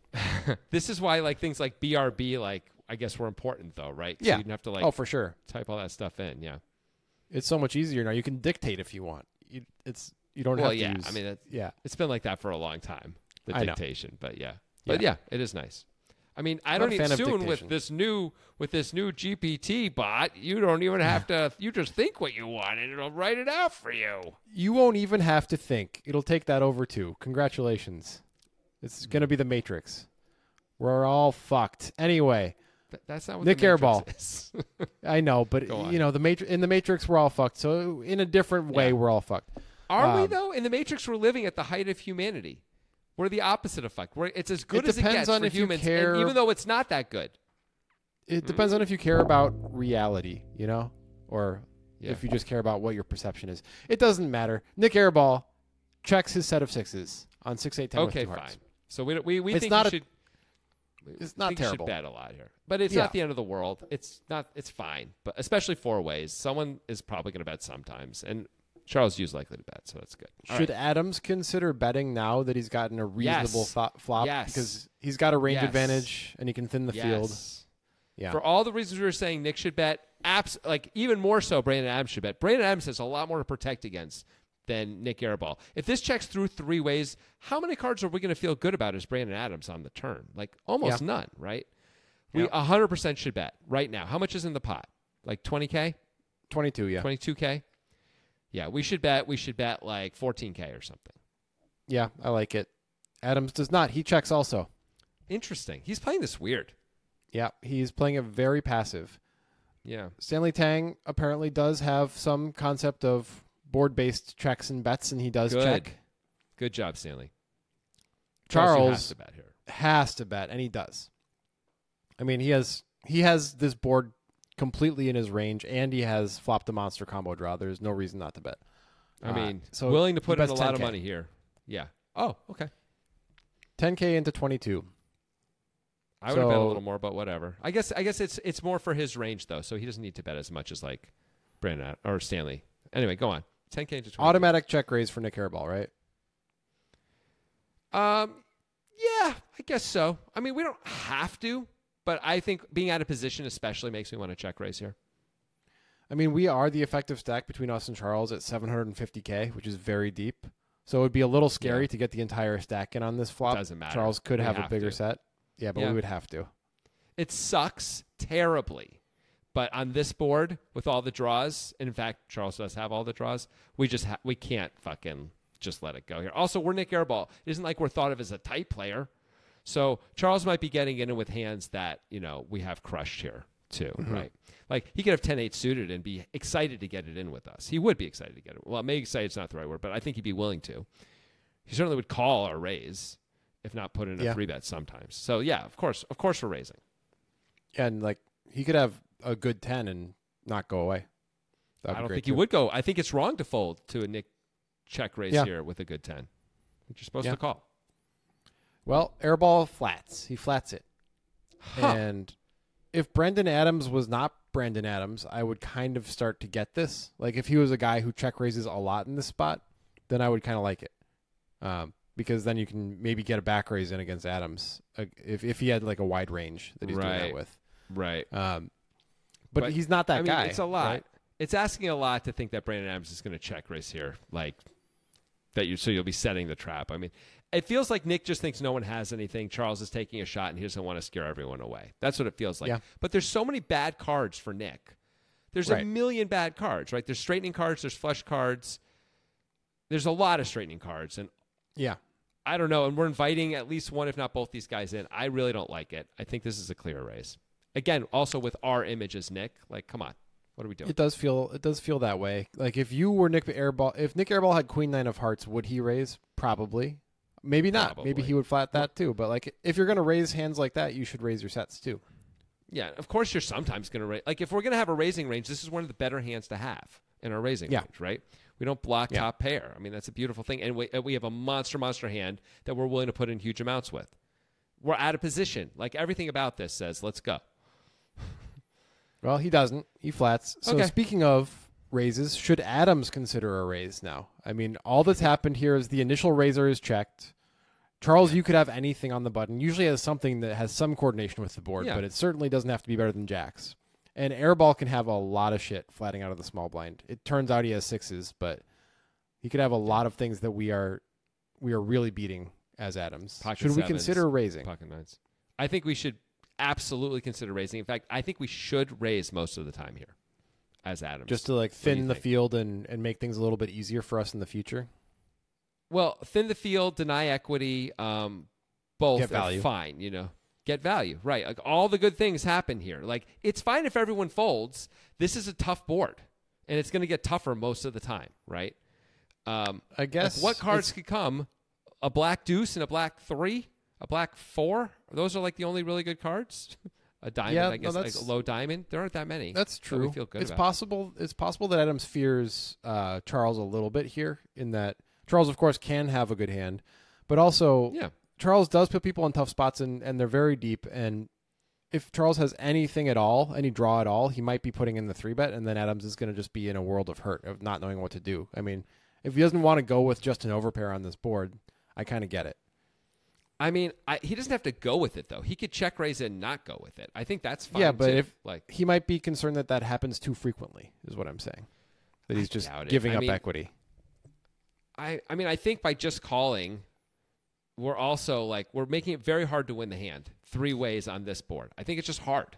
Speaker 1: This is why like things like B R B, like I guess, were important though, right?
Speaker 2: Yeah.
Speaker 1: So you didn't have to like
Speaker 2: Oh, for sure.
Speaker 1: type all that stuff in. Yeah.
Speaker 2: It's so much easier now. You can dictate if you want. You, it's you don't
Speaker 1: Well,
Speaker 2: have to
Speaker 1: yeah.
Speaker 2: use.
Speaker 1: I mean, that's,
Speaker 2: yeah,
Speaker 1: it's been like that for a long time. The
Speaker 2: I know.
Speaker 1: dictation, but yeah, but yeah. it is nice. I mean, I
Speaker 2: Not
Speaker 1: don't
Speaker 2: a
Speaker 1: even
Speaker 2: fan of
Speaker 1: soon
Speaker 2: dictation.
Speaker 1: with this new with this new G P T bot. You don't even have to. You just think what you want, and it'll write it out for you.
Speaker 2: you won't even have to think. It'll take that over too. Congratulations. It's gonna be the Matrix. We're all fucked. Anyway,
Speaker 1: Th- That's not what
Speaker 2: Nick
Speaker 1: the Matrix
Speaker 2: Airball.
Speaker 1: is.
Speaker 2: I know, but
Speaker 1: Go on.
Speaker 2: you know the Matrix. In the Matrix, we're all fucked. So in a different way,
Speaker 1: Yeah.
Speaker 2: we're all fucked.
Speaker 1: Are we
Speaker 2: Um,
Speaker 1: though? In the Matrix, we're living at the height of humanity. We're the opposite of fucked. We're, it's as good
Speaker 2: It
Speaker 1: as it
Speaker 2: depends
Speaker 1: gets
Speaker 2: on
Speaker 1: for
Speaker 2: if you
Speaker 1: humans, and
Speaker 2: care-
Speaker 1: even though it's not that good.
Speaker 2: It depends on if you care about reality, you know, or
Speaker 1: Yeah.
Speaker 2: if you just care about what your perception is. It doesn't matter. Nick Airball checks his set of sixes on six, eight, ten
Speaker 1: Okay,
Speaker 2: with two
Speaker 1: fine.
Speaker 2: hearts.
Speaker 1: So we we we
Speaker 2: It's
Speaker 1: think
Speaker 2: not
Speaker 1: you
Speaker 2: a-
Speaker 1: should.
Speaker 2: It's
Speaker 1: I
Speaker 2: not
Speaker 1: think you
Speaker 2: terrible.
Speaker 1: should bet a lot here, but it's
Speaker 2: Yeah.
Speaker 1: not the end of the world. It's not. It's fine, but especially four ways. Someone is probably going to bet sometimes, and Charles Yu's likely to bet, so that's good. All
Speaker 2: Should
Speaker 1: right.
Speaker 2: Adams consider betting now that he's gotten a reasonable
Speaker 1: Yes.
Speaker 2: fo- flop?
Speaker 1: Yes.
Speaker 2: Because he's got a range
Speaker 1: Yes.
Speaker 2: advantage and he can thin the field.
Speaker 1: Yes.
Speaker 2: Yeah.
Speaker 1: For all the reasons we were saying, Nick should bet. Abs- like even more so, Brandon Adams should bet. Brandon Adams has a lot more to protect against than Nick Airball. If this checks through three ways, how many cards are we going to feel good about as Brandon Adams on the turn? Like almost
Speaker 2: Yeah.
Speaker 1: none, right? We
Speaker 2: Yeah.
Speaker 1: one hundred percent should bet right now. How much is in the pot? Like twenty K?
Speaker 2: twenty-two, yeah.
Speaker 1: twenty-two K? Yeah, we should bet. We should bet like fourteen K or something.
Speaker 2: Yeah, I like it. Adams does not. He checks also.
Speaker 1: Interesting. He's playing this weird.
Speaker 2: Yeah, he's playing it very passive.
Speaker 1: Yeah.
Speaker 2: Stanley Tang apparently does have some concept of board-based checks and bets, and he does
Speaker 1: Good.
Speaker 2: check.
Speaker 1: Good job, Stanley.
Speaker 2: Charles
Speaker 1: has to bet here.
Speaker 2: has to bet, and he does. I mean, he has he has this board completely in his range, and he has flopped a monster combo draw. There's no reason not to bet.
Speaker 1: I
Speaker 2: Uh,
Speaker 1: mean,
Speaker 2: so
Speaker 1: willing to
Speaker 2: he
Speaker 1: put in a
Speaker 2: bets
Speaker 1: lot of
Speaker 2: ten K.
Speaker 1: money here. Yeah. Oh, okay.
Speaker 2: ten K into twenty-two.
Speaker 1: I would have bet a
Speaker 2: So-
Speaker 1: little more, but whatever. I guess I guess it's it's more for his range though, so he doesn't need to bet as much as like Brandon Ad- or Stanley. Anyway, go on. ten K into twenty.
Speaker 2: Automatic check raise for Nick Airball, right?
Speaker 1: Um, yeah, I guess so. I mean, we don't have to, but I think being out of position especially makes me want to check raise here.
Speaker 2: I mean, we are the effective stack between us and Charles at seven hundred fifty K, which is very deep. So it would be a little scary
Speaker 1: Yeah.
Speaker 2: to get the entire stack in on this flop.
Speaker 1: Doesn't matter.
Speaker 2: Charles could
Speaker 1: We
Speaker 2: have, a
Speaker 1: have
Speaker 2: bigger
Speaker 1: to.
Speaker 2: set. Yeah, but
Speaker 1: Yeah.
Speaker 2: we would have to.
Speaker 1: It sucks terribly, but on this board with all the draws, and in fact, Charles does have all the draws. We just ha- we can't fucking just let it go here. Also, we're Nick Airball. It isn't like we're thought of as a tight player, so Charles might be getting in with hands that you know we have crushed here too,
Speaker 2: Mm-hmm.
Speaker 1: right? Like he could have ten eight suited and be excited to get it in with us. He would be excited to get it. Well, maybe excited is not the right word, but I think he'd be willing to. He certainly would call or raise, if not put in a
Speaker 2: Yeah.
Speaker 1: three bet sometimes. So yeah, of course, of course, we're raising.
Speaker 2: And like he could have a good ten and not go away. That'd
Speaker 1: I
Speaker 2: be
Speaker 1: don't
Speaker 2: great
Speaker 1: think
Speaker 2: too.
Speaker 1: you would go. I think it's wrong to fold to a Nick check raise
Speaker 2: Yeah.
Speaker 1: here with a good ten. You're supposed
Speaker 2: Yeah.
Speaker 1: to call.
Speaker 2: Well, Airball flats. He flats it.
Speaker 1: Huh.
Speaker 2: And if Brendan Adams was not Brandon Adams, I would kind of start to get this. Like if he was a guy who check raises a lot in this spot, then I would kind of like it. Um, because then you can maybe get a back raise in against Adams uh, if if he had like a wide range that he's doing
Speaker 1: Right.
Speaker 2: that with.
Speaker 1: Right.
Speaker 2: Um, but,
Speaker 1: But,
Speaker 2: he's not that
Speaker 1: I mean,
Speaker 2: guy.
Speaker 1: it's a lot.
Speaker 2: right?
Speaker 1: It's asking a lot to think that Brandon Adams is going to check race here, like that. You so you'll be setting the trap. I mean, it feels like Nick just thinks no one has anything. Charles is taking a shot, and he doesn't want to scare everyone away. That's what it feels like.
Speaker 2: Yeah.
Speaker 1: But there's so many bad cards for Nick. There's
Speaker 2: Right.
Speaker 1: a million bad cards, right? There's straightening cards. There's flush cards. There's a lot of straightening cards, and
Speaker 2: Yeah.
Speaker 1: I don't know. And we're inviting at least one, if not both, these guys in. I really don't like it. I think this is a clear raise. Again, also with our image as Nick, like, come on. What are we doing?
Speaker 2: It does feel it does feel that way. Like if you were Nick Airball, if Nick Airball had Queen Nine of Hearts, would he raise? Probably. Maybe not.
Speaker 1: Probably.
Speaker 2: Maybe he would flat that too. But like if you're gonna raise hands like that, you should raise your sets too.
Speaker 1: Yeah, of course you're sometimes going to raise. Like, if we're going to have a raising range, this is one of the better hands to have in our raising
Speaker 2: Yeah.
Speaker 1: range, right? We don't block
Speaker 2: Yeah.
Speaker 1: top pair. I mean, that's a beautiful thing. And we, and we have a monster, monster hand that we're willing to put in huge amounts with. We're out of position. Like, everything about this says, let's go.
Speaker 2: Well, he doesn't. He flats. So
Speaker 1: Okay.
Speaker 2: speaking of raises, should Adams consider a raise now? I mean, all that's happened here is the initial raiser is checked. Charles, you could have anything on the button. Usually has something that has some coordination with the board,
Speaker 1: Yeah.
Speaker 2: but it certainly doesn't have to be better than jacks. And Airball can have a lot of shit flatting out of the small blind. It turns out he has sixes, but he could have a lot of things that we are we are really beating as Adams.
Speaker 1: Pocket
Speaker 2: should we
Speaker 1: sevens,
Speaker 2: consider raising?
Speaker 1: Pocket nines. I think we should absolutely consider raising. In fact, I think we should raise most of the time here as Adams.
Speaker 2: Just to like
Speaker 1: do you
Speaker 2: thin the
Speaker 1: think?
Speaker 2: field and, and make things a little bit easier for us in the future?
Speaker 1: Well, thin the field, deny equity, um, both
Speaker 2: Get value.
Speaker 1: are fine, you know. Get value, right. Like, all the good things happen here. Like, it's fine if everyone folds. This is a tough board, and it's going to get tougher most of the time, right? Um,
Speaker 2: I
Speaker 1: like,
Speaker 2: guess
Speaker 1: what cards
Speaker 2: it's-
Speaker 1: could come? A black deuce and a black three? A black four? Those are, like, the only really good cards? A diamond,
Speaker 2: Yeah,
Speaker 1: I
Speaker 2: no,
Speaker 1: guess, like
Speaker 2: that's-
Speaker 1: a low diamond. There aren't that many.
Speaker 2: That's
Speaker 1: that
Speaker 2: true.
Speaker 1: we feel good
Speaker 2: it's
Speaker 1: about.
Speaker 2: possible. It's possible that Adams fears uh, Charles a little bit here, in that Charles, of course, can have a good hand, but also
Speaker 1: Yeah.
Speaker 2: Charles does put people in tough spots, and, and they're very deep. And if Charles has anything at all, any draw at all, he might be putting in the three bet, and then Adams is going to just be in a world of hurt of not knowing what to do. I mean, if he doesn't want to go with just an overpair on this board, I kind of get it.
Speaker 1: I mean, I, he doesn't have to go with it, though. He could check raise and not go with it. I think that's fine,
Speaker 2: Yeah, but
Speaker 1: too.
Speaker 2: if-
Speaker 1: like,
Speaker 2: He might be concerned that that happens too frequently, is what I'm saying. That he's
Speaker 1: I
Speaker 2: just
Speaker 1: doubt it.
Speaker 2: giving
Speaker 1: I
Speaker 2: up
Speaker 1: mean,
Speaker 2: equity.
Speaker 1: I, I mean, I think by just calling, we're also like we're making it very hard to win the hand three ways on this board. I think it's just hard.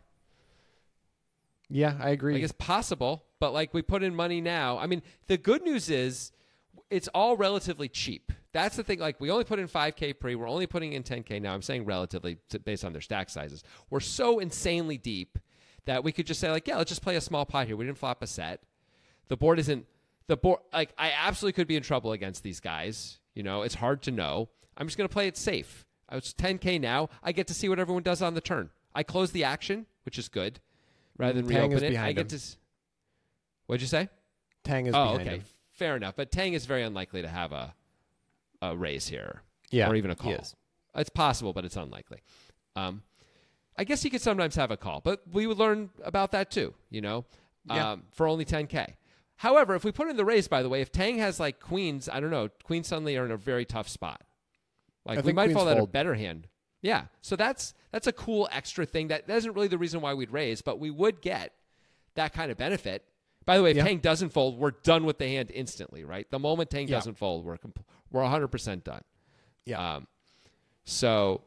Speaker 2: Yeah, I agree.
Speaker 1: Like, it's possible, but like we put in money now. I mean, the good news is it's all relatively cheap. That's the thing. Like, we only put in five K pre. We're only putting in ten K now. I'm saying relatively to, based on their stack sizes. We're so insanely deep that we could just say, like, yeah, let's just play a small pot here. We didn't flop a set. The board isn't the board. Like, I absolutely could be in trouble against these guys. You know, it's hard to know. I'm just going to play it safe. It's ten K now. I get to see what everyone does on the turn. I close the action, which is good, rather than
Speaker 2: Tang is
Speaker 1: reopen it.
Speaker 2: behind
Speaker 1: I get
Speaker 2: him.
Speaker 1: to. s- What'd you say?
Speaker 2: Tang is
Speaker 1: Oh,
Speaker 2: behind
Speaker 1: okay,
Speaker 2: him.
Speaker 1: fair enough. But Tang is very unlikely to have a a raise here,
Speaker 2: Yeah,
Speaker 1: or even a
Speaker 2: he
Speaker 1: call.
Speaker 2: is.
Speaker 1: It's possible, but it's unlikely. Um, I guess he could sometimes have a call, but we would learn about that too. You know,
Speaker 2: Yeah.
Speaker 1: um, for only ten K. However, if we put in the raise, by the way, if Tang has like queens, I don't know, queens suddenly are in a very tough spot. Like,
Speaker 2: I
Speaker 1: we
Speaker 2: think
Speaker 1: might
Speaker 2: queens
Speaker 1: fall out a
Speaker 2: fold.
Speaker 1: better hand. Yeah, so that's that's a cool extra thing. That that isn't really the reason why we'd raise, but we would get that kind of benefit. By the way, if
Speaker 2: Yeah.
Speaker 1: Tang doesn't fold, we're done with the hand instantly, right? The moment Tang
Speaker 2: Yeah.
Speaker 1: doesn't fold, we're comp- we're one hundred percent done.
Speaker 2: Yeah.
Speaker 1: Um, so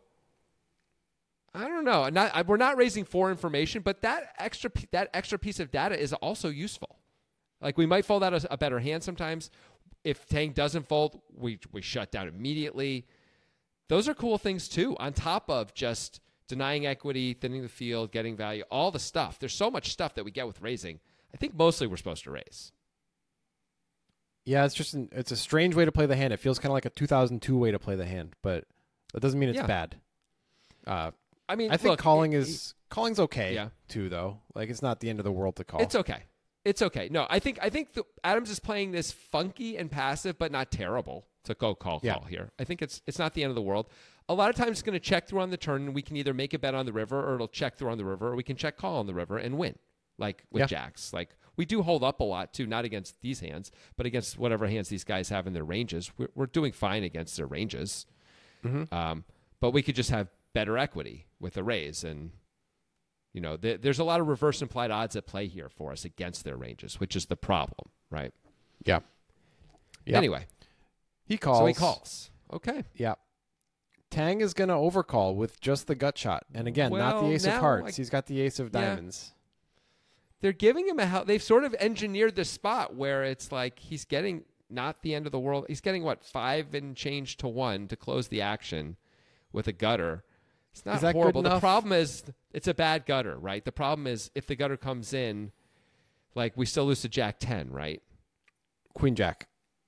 Speaker 1: I don't know. Not, I, we're not raising for information, but that extra p- that extra piece of data is also useful. Like, we might fold out a, a better hand sometimes. If Tang doesn't fold, we we shut down immediately. Those are cool things too. On top of just denying equity, thinning the field, getting value, all the stuff. There's so much stuff that we get with raising. I think mostly we're supposed to raise.
Speaker 2: Yeah, it's just an, it's a strange way to play the hand. It feels kind of like a two thousand two way to play the hand, but that doesn't mean it's
Speaker 1: Yeah.
Speaker 2: bad. Uh,
Speaker 1: I mean,
Speaker 2: I think
Speaker 1: look,
Speaker 2: calling
Speaker 1: it-
Speaker 2: is calling's okay
Speaker 1: Yeah.
Speaker 2: too, though. Like, it's not the end of the world to call.
Speaker 1: It's okay. It's okay. No, I think I think the, Adams is playing this funky and passive, but not terrible to go call
Speaker 2: Yeah.
Speaker 1: call here. I think it's it's not the end of the world. A lot of times it's going to check through on the turn, and we can either make a bet on the river, or it'll check through on the river, or we can check call on the river and win, like with
Speaker 2: Yeah.
Speaker 1: jacks. Like, We do hold up a lot too, not against these hands, but against whatever hands these guys have in their ranges. We're, we're doing fine against their ranges.
Speaker 2: Mm-hmm.
Speaker 1: Um, but we could just have better equity with the raise. And, you know, th- there's a lot of reverse implied odds at play here for us against their ranges, which is the problem, right?
Speaker 2: Yeah. Yep.
Speaker 1: Anyway.
Speaker 2: He calls.
Speaker 1: So he calls. Okay.
Speaker 2: Yeah. Tang is going to overcall with just the gut shot. And again, not
Speaker 1: Well,
Speaker 2: the ace of
Speaker 1: now
Speaker 2: hearts.
Speaker 1: I-
Speaker 2: He's got the ace of
Speaker 1: Yeah.
Speaker 2: diamonds.
Speaker 1: They're giving him a help. They've sort of engineered the spot where it's like he's getting not the end of the world. He's getting, what, five and change to one to close the action with a gutter. It's not
Speaker 2: Is that good
Speaker 1: horrible. The
Speaker 2: enough?
Speaker 1: problem is it's a bad gutter, right? The problem is if the gutter comes in, like we still lose to Jack ten, right?
Speaker 2: Queen Jack.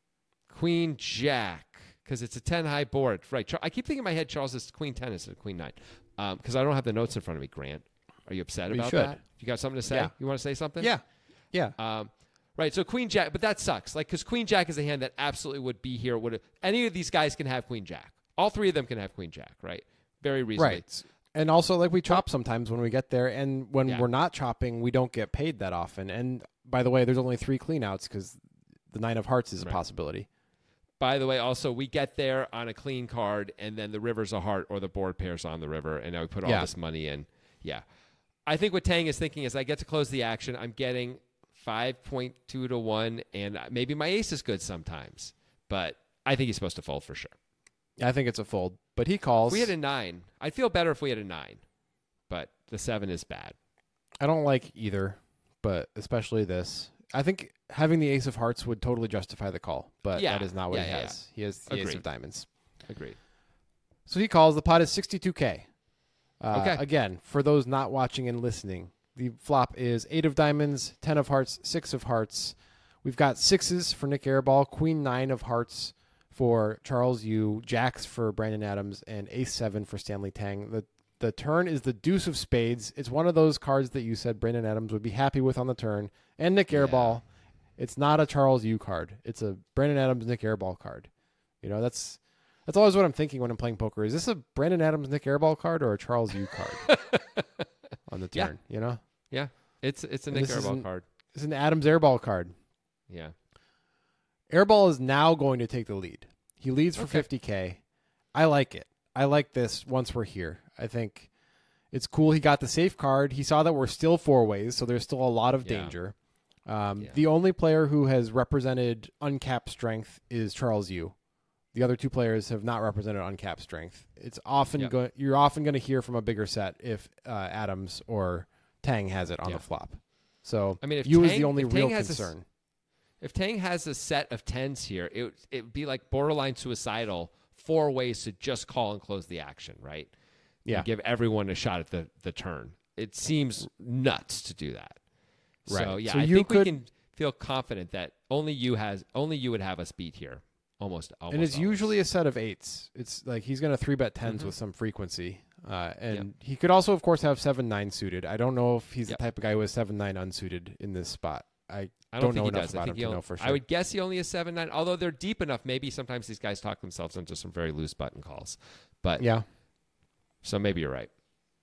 Speaker 1: Queen Jack, because it's a ten high board. Right. Char- I keep thinking in my head Charles is Queen ten instead of Queen nine because um, I don't have the notes in front of me, Grant. Are you upset
Speaker 2: You
Speaker 1: about
Speaker 2: should.
Speaker 1: that? You got something to say?
Speaker 2: Yeah.
Speaker 1: You want to say something?
Speaker 2: Yeah. Yeah.
Speaker 1: Um, right. So Queen Jack, but that sucks. Like, because Queen Jack is a hand that absolutely would be here. Would any of these guys can have Queen Jack? All three of them can have Queen Jack, right? Very reasonably.
Speaker 2: Right. And also, like, we chop sometimes when we get there, and when
Speaker 1: Yeah.
Speaker 2: we're not chopping, we don't get paid that often. And by the way, there's only three cleanouts because the nine of hearts is a
Speaker 1: Right.
Speaker 2: possibility.
Speaker 1: By the way, also we get there on a clean card, and then the river's a heart or the board pairs on the river, and now we put all
Speaker 2: Yeah.
Speaker 1: this money in. Yeah. I think what Tang is thinking is I get to close the action. I'm getting five point two to one, and maybe my ace is good sometimes, but I think he's supposed to fold for sure.
Speaker 2: I think it's a fold, but he calls.
Speaker 1: If we had a nine, I'd feel better if we had a nine, but the seven is bad.
Speaker 2: I don't like either, but especially this. I think having the ace of hearts would totally justify the call, but
Speaker 1: Yeah.
Speaker 2: that is not what
Speaker 1: Yeah,
Speaker 2: he
Speaker 1: yeah,
Speaker 2: has. He has the ace
Speaker 1: Agreed.
Speaker 2: of diamonds.
Speaker 1: Agreed.
Speaker 2: So he calls. The pot is sixty-two K. Uh,
Speaker 1: Okay.
Speaker 2: Again, for those not watching and listening, the flop is eight of diamonds, ten of hearts, six of hearts. We've got sixes for Nick Airball, queen nine of hearts for Charles Yu, jacks for Brandon Adams, and ace seven for Stanley Tang. The the turn is the deuce of spades. It's one of those cards that you said Brandon Adams would be happy with on the turn. And Nick
Speaker 1: Yeah.
Speaker 2: Airball, it's not a Charles Yu card. It's a Brandon Adams, Nick Airball card. You know, that's that's always what I'm thinking when I'm playing poker. Is this a Brandon Adams, Nick Airball card or a Charles Yu card on the
Speaker 1: Yeah.
Speaker 2: turn? You know?
Speaker 1: Yeah, it's it's a
Speaker 2: And
Speaker 1: Nick
Speaker 2: this
Speaker 1: Airball
Speaker 2: isn't-
Speaker 1: card.
Speaker 2: It's an Adams Airball card.
Speaker 1: Yeah.
Speaker 2: Airball is now going to take the lead. He leads for
Speaker 1: Okay.
Speaker 2: fifty K. I like it. I like this once we're here. I think it's cool. He got the safe card. He saw that we're still four ways, so there's still a lot of
Speaker 1: Yeah.
Speaker 2: danger. Um,
Speaker 1: Yeah.
Speaker 2: The only player who has represented uncapped strength is Charles Yu. The other two players have not represented uncapped strength. It's often
Speaker 1: Yep.
Speaker 2: go- you're often going to hear from a bigger set if uh, Adams or Tang has it on
Speaker 1: Yeah.
Speaker 2: the flop. So
Speaker 1: I mean, if
Speaker 2: Yu is
Speaker 1: Tang-
Speaker 2: the only
Speaker 1: if
Speaker 2: real
Speaker 1: Tang has a s-
Speaker 2: concern.
Speaker 1: If Tang has a set of tens here, it it would be like borderline suicidal. Four ways to just call and close the action, right?
Speaker 2: Yeah.
Speaker 1: And give everyone a shot at the, the turn. It seems nuts to do that. So
Speaker 2: Right.
Speaker 1: yeah,
Speaker 2: So
Speaker 1: I
Speaker 2: you
Speaker 1: think we
Speaker 2: could-
Speaker 1: can feel confident that only you has only you would have us beat here. Almost, almost
Speaker 2: And it's
Speaker 1: always.
Speaker 2: usually a set of eights. It's like he's going to three bet tens
Speaker 1: Mhm.
Speaker 2: with some frequency. Uh, and
Speaker 1: Yep.
Speaker 2: he could also, of course, have seven nine suited. I don't know if he's
Speaker 1: Yep.
Speaker 2: the type of guy who has seven nine unsuited in this spot. I
Speaker 1: I
Speaker 2: don't
Speaker 1: don't,
Speaker 2: know
Speaker 1: think he
Speaker 2: enough
Speaker 1: does.
Speaker 2: about
Speaker 1: I think
Speaker 2: him
Speaker 1: he
Speaker 2: to
Speaker 1: only,
Speaker 2: know for sure.
Speaker 1: I would guess he only has seven nine. Although they're deep enough, maybe sometimes these guys talk themselves into some very loose button calls. But
Speaker 2: Yeah.
Speaker 1: so maybe you're right.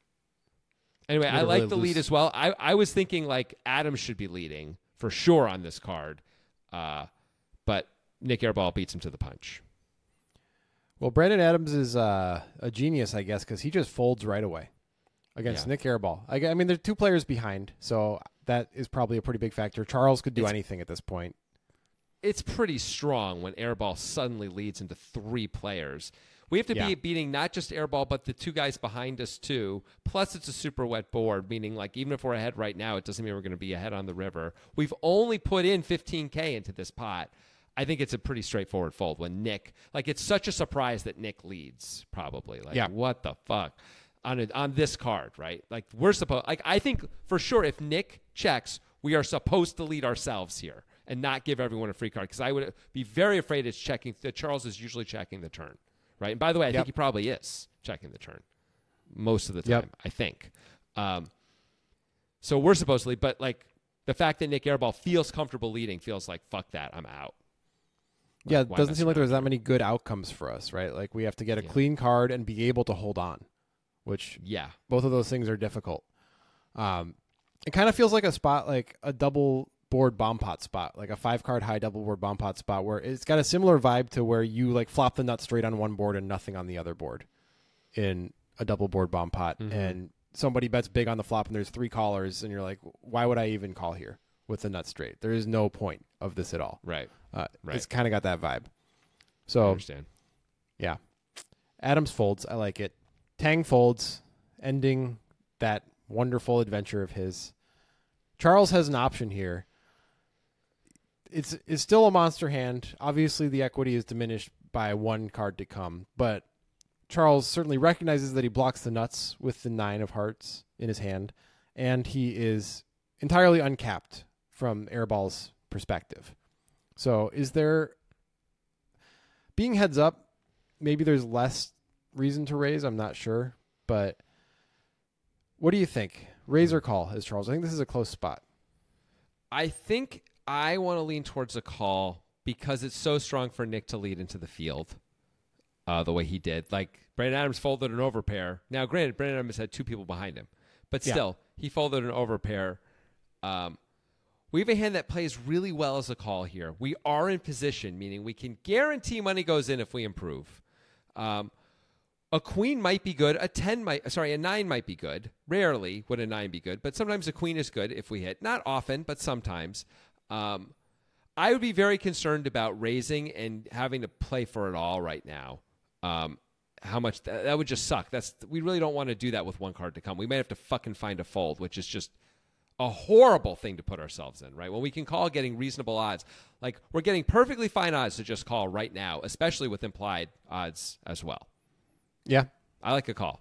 Speaker 1: Anyway,
Speaker 2: Made
Speaker 1: I
Speaker 2: it
Speaker 1: like
Speaker 2: really
Speaker 1: the lead
Speaker 2: loose.
Speaker 1: as well. I, I was thinking like Adams should be leading for sure on this card, uh, but Nick Airball beats him to the punch.
Speaker 2: Well, Brandon Adams is uh, a genius, I guess, because he just folds right away against
Speaker 1: Yeah.
Speaker 2: Nick Airball. I, I mean, they're two players behind, so that is probably a pretty big factor. Charles could do
Speaker 1: It's-
Speaker 2: anything at this point.
Speaker 1: It's pretty strong when Airball suddenly leads into three players. We have to
Speaker 2: Yeah.
Speaker 1: be beating not just Airball, but the two guys behind us too. Plus, it's a super wet board, meaning like even if we're ahead right now, it doesn't mean we're going to be ahead on the river. We've only put in fifteen K into this pot. I think it's a pretty straightforward fold when Nick, like it's such a surprise that Nick leads probably. Like,
Speaker 2: Yeah.
Speaker 1: what the fuck? On a, on this card, right? Like we're supposed, like I think for sure if Nick checks, we are supposed to lead ourselves here and not give everyone a free card because I would be very afraid it's checking, that Charles is usually checking the turn, right? And by the way, I
Speaker 2: Yep.
Speaker 1: think he probably is checking the turn most of the time,
Speaker 2: Yep.
Speaker 1: I think. Um, so we're supposed to lead, but like the fact that Nick Airball feels comfortable leading feels like, fuck that, I'm out.
Speaker 2: Yeah,
Speaker 1: Like,
Speaker 2: it
Speaker 1: why
Speaker 2: doesn't
Speaker 1: mess
Speaker 2: seem like
Speaker 1: around
Speaker 2: there's that
Speaker 1: here?
Speaker 2: many good outcomes for us, right? Like we have to get a
Speaker 1: Yeah.
Speaker 2: clean card and be able to hold on, which
Speaker 1: Yeah.
Speaker 2: both of those things are difficult. Um, it kind of feels like a spot, like a double board bomb pot spot, like a five card high double board bomb pot spot, where it's got a similar vibe to where you like flop the nut straight on one board and nothing on the other board in a double board bomb pot. Mm-hmm. And somebody bets big on the flop and there's three callers and you're like, why would I even call here with the nut straight? There is no point of this at all.
Speaker 1: Right.
Speaker 2: Uh,
Speaker 1: right.
Speaker 2: It's kind of got that vibe. So,
Speaker 1: I understand.
Speaker 2: Yeah. Adams folds. I like it. Tang folds, ending that wonderful adventure of his. Charles has an option here. It's it's still a monster hand. Obviously, the equity is diminished by one card to come, but Charles certainly recognizes that he blocks the nuts with the nine of hearts in his hand, and he is entirely uncapped from Airball's perspective. So is there, being heads up, maybe there's less reason to raise, I'm not sure, but what do you think? Raise or call as Charles? I think this is a close spot.
Speaker 1: I think I want to lean towards a call because it's so strong for Nick to lead into the field uh, the way he did. Like, Brandon Adams folded an overpair. Now, granted, Brandon Adams had two people behind him, but still, yeah. he folded an overpair. Um, we have a hand that plays really well as a call here. We are in position, meaning we can guarantee money goes in if we improve. Um, a queen might be good. A ten might, sorry, a nine might be good. Rarely would a nine be good, but sometimes a queen is good if we hit. Not often, but sometimes. Um, I would be very concerned about raising and having to play for it all right now. Um, how much th- that would just suck. That's we really don't want to do that with one card to come. We might have to fucking find a fold, which is just a horrible thing to put ourselves in, right? When we can call getting reasonable odds. Like, we're getting perfectly fine odds to just call right now, especially with implied odds as well.
Speaker 2: Yeah.
Speaker 1: I like a call.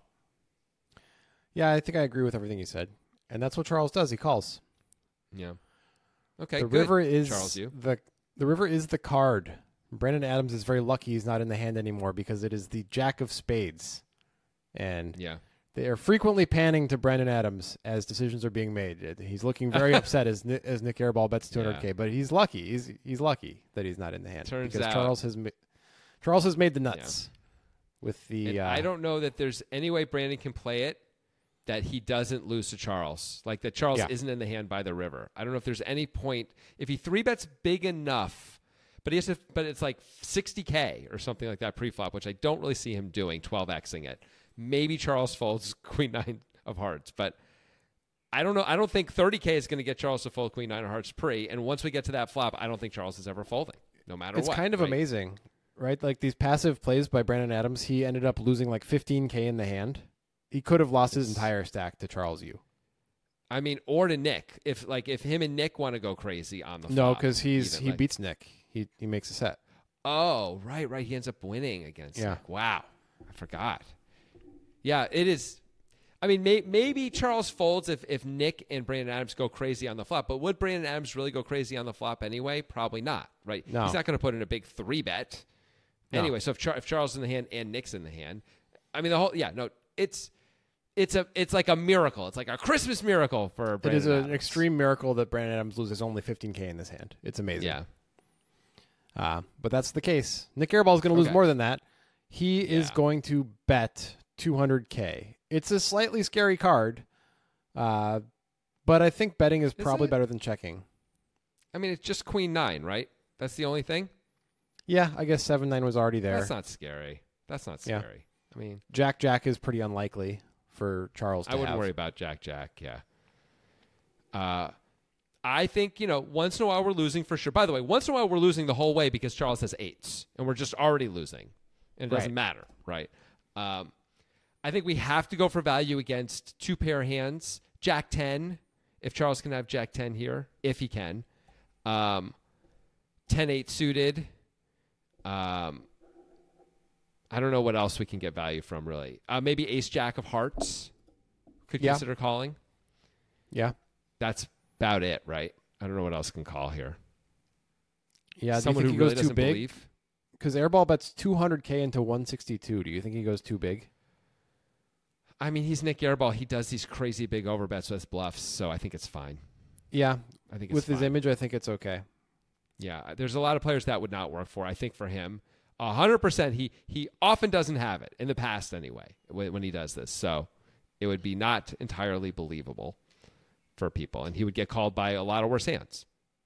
Speaker 2: Yeah, I think I agree with everything you said. And that's what Charles does. He calls.
Speaker 1: Yeah. Okay,
Speaker 2: the
Speaker 1: good.
Speaker 2: river is
Speaker 1: Charles, you.
Speaker 2: the the river is the card. Brandon Adams is very lucky he's not in the hand anymore because it is the Jack of Spades. And
Speaker 1: yeah.
Speaker 2: they are frequently panning to Brandon Adams as decisions are being made. He's looking very upset as as Nick Airball bets two hundred K, yeah. but he's lucky. He's he's lucky that he's not in the hand
Speaker 1: Turns
Speaker 2: because
Speaker 1: out,
Speaker 2: Charles has ma- Charles has made the nuts yeah. with the. Uh,
Speaker 1: I don't know that there's any way Brandon can play it that he doesn't lose to Charles, like that Charles yeah. isn't in the hand by the river. I don't know if there's any point if he three bets big enough, but he has to, but it's like sixty K or something like that pre-flop, which I don't really see him doing, twelve Xing it. Maybe Charles folds queen nine of hearts, but I don't know. I don't think thirty K is going to get Charles to fold queen nine of hearts pre. And once we get to that flop, I don't think Charles is ever folding, no matter
Speaker 2: it's
Speaker 1: what.
Speaker 2: It's kind of
Speaker 1: right?
Speaker 2: amazing, right? Like these passive plays by Brandon Adams, he ended up losing like fifteen K in the hand. He could have lost his entire stack to Charles Yu.
Speaker 1: I mean, or to Nick. If like if him and Nick want to go crazy on the flop.
Speaker 2: No, because he's
Speaker 1: even,
Speaker 2: he
Speaker 1: like,
Speaker 2: beats Nick. He he makes a set.
Speaker 1: Oh, right, right. He ends up winning against
Speaker 2: yeah.
Speaker 1: Nick. Wow. I forgot. Yeah, it is. I mean, may, maybe Charles folds if, if Nick and Brandon Adams go crazy on the flop. But would Brandon Adams really go crazy on the flop anyway? Probably not, right?
Speaker 2: No.
Speaker 1: He's not going to put in a big three bet.
Speaker 2: No.
Speaker 1: Anyway, so if, Char- if Charles is in the hand and Nick's in the hand, I mean, the whole, yeah, no, it's it's a it's like a miracle. It's like a Christmas miracle for Brandon
Speaker 2: It is
Speaker 1: Adams.
Speaker 2: an extreme miracle that Brandon Adams loses only fifteen K in this hand. It's amazing.
Speaker 1: Yeah.
Speaker 2: Uh, but that's the case. Nick Airball is going to
Speaker 1: Okay.
Speaker 2: lose more than that. He is
Speaker 1: Yeah.
Speaker 2: going to bet two hundred K. It's a slightly scary card, uh, but I think betting is,
Speaker 1: Is
Speaker 2: probably
Speaker 1: it?
Speaker 2: better than checking.
Speaker 1: I mean, it's just queen nine, right? That's the only thing?
Speaker 2: Yeah, I guess seven nine was already there.
Speaker 1: That's not scary. That's not
Speaker 2: Yeah.
Speaker 1: scary. I mean,
Speaker 2: Jack Jack is pretty unlikely for Charles to
Speaker 1: I wouldn't
Speaker 2: have.
Speaker 1: worry about Jack Jack, yeah. Uh, I think, you know, once in a while we're losing for sure. By the way, once in a while we're losing the whole way because Charles has eights, and we're just already losing. And it doesn't
Speaker 2: Right.
Speaker 1: matter, right? Um, I think we have to go for value against two pair hands. Jack ten, if Charles can have Jack ten here, if he can. Um, ten eight suited. Um, I don't know what else we can get value from, really. Uh, maybe Ace Jack of hearts could
Speaker 2: Yeah.
Speaker 1: consider calling.
Speaker 2: Yeah.
Speaker 1: That's about it, right? I don't know what else can call here.
Speaker 2: Yeah,
Speaker 1: Someone
Speaker 2: do
Speaker 1: who
Speaker 2: you think he
Speaker 1: really
Speaker 2: goes too
Speaker 1: doesn't
Speaker 2: big?
Speaker 1: believe.
Speaker 2: Because Airball bets two hundred K into one sixty-two. Do you think he goes too big?
Speaker 1: I mean, he's Nick Airball. He does these crazy big overbets with bluffs, so I think it's fine.
Speaker 2: Yeah.
Speaker 1: I think it's
Speaker 2: With
Speaker 1: fine.
Speaker 2: his image, I think it's okay.
Speaker 1: Yeah, there's a lot of players that would not work for. I think for him, one hundred percent, he he often doesn't have it, in the past anyway, when, when he does this. So it would be not entirely believable for people, and he would get called by a lot of worse hands.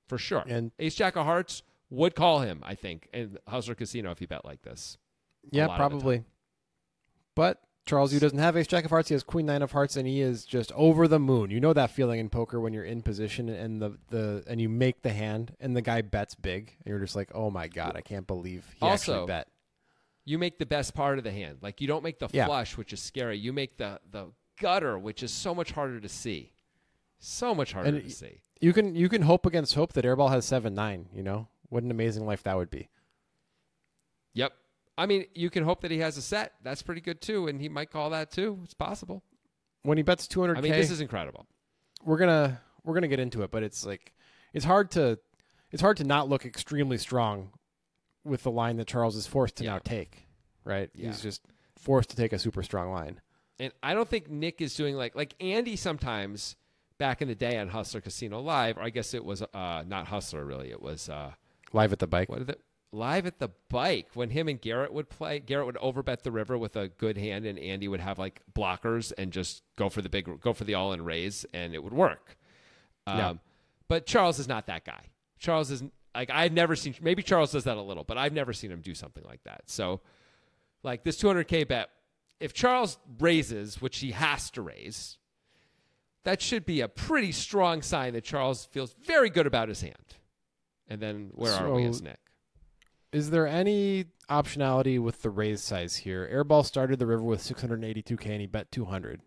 Speaker 1: for sure.
Speaker 2: And
Speaker 1: Ace Jack of Hearts would call him, I think, in Hustler Casino if he bet like this. A
Speaker 2: yeah,
Speaker 1: lot of the
Speaker 2: probably. But Charles Yu doesn't have Ace Jack of Hearts. He has Queen Nine of Hearts, and he is just over the moon. You know that feeling in poker when you're in position and the, the and you make the hand and the guy bets big, and you're just like, oh my god, I can't believe he
Speaker 1: Also,
Speaker 2: actually bet.
Speaker 1: You make the best part of the hand. Like, you don't make the
Speaker 2: Yeah.
Speaker 1: flush, which is scary. You make the the gutter, which is so much harder to see. So much harder
Speaker 2: And
Speaker 1: to
Speaker 2: it-
Speaker 1: see.
Speaker 2: You can you can hope against hope that Airball has seven nine. You know what an amazing life that would be.
Speaker 1: Yep. I mean, you can hope that he has a set. That's pretty good too, and he might call that too. It's possible.
Speaker 2: When he bets two hundred
Speaker 1: I
Speaker 2: k,
Speaker 1: mean, this is incredible.
Speaker 2: we're gonna we're gonna get into it, but it's like it's hard to it's hard to not look extremely strong with the line that Charles is forced to
Speaker 1: Yeah.
Speaker 2: now take. Right?
Speaker 1: Yeah.
Speaker 2: He's just forced to take a super strong line.
Speaker 1: And I don't think Nick is doing like like Andy sometimes back in the day on Hustler Casino Live, or I guess it was uh, not Hustler really. It was uh,
Speaker 2: Live at the bike.
Speaker 1: what did it? Live at the bike when him and Garrett would play. Garrett would overbet the river with a good hand, and Andy would have like blockers and just go for the big, go for the all in raise, and it would work. Um,
Speaker 2: Yeah.
Speaker 1: But Charles is not that guy. Charles is like I've never seen. Maybe Charles does that a little, but I've never seen him do something like that. So, like this two hundred k bet, if Charles raises, which he has to raise, that should be a pretty strong sign that Charles feels very good about his hand. And then where are we
Speaker 2: So-
Speaker 1: as Nick?
Speaker 2: Is there any optionality with the raise size here? Airball started the river with six hundred eighty-two k and he bet two hundred.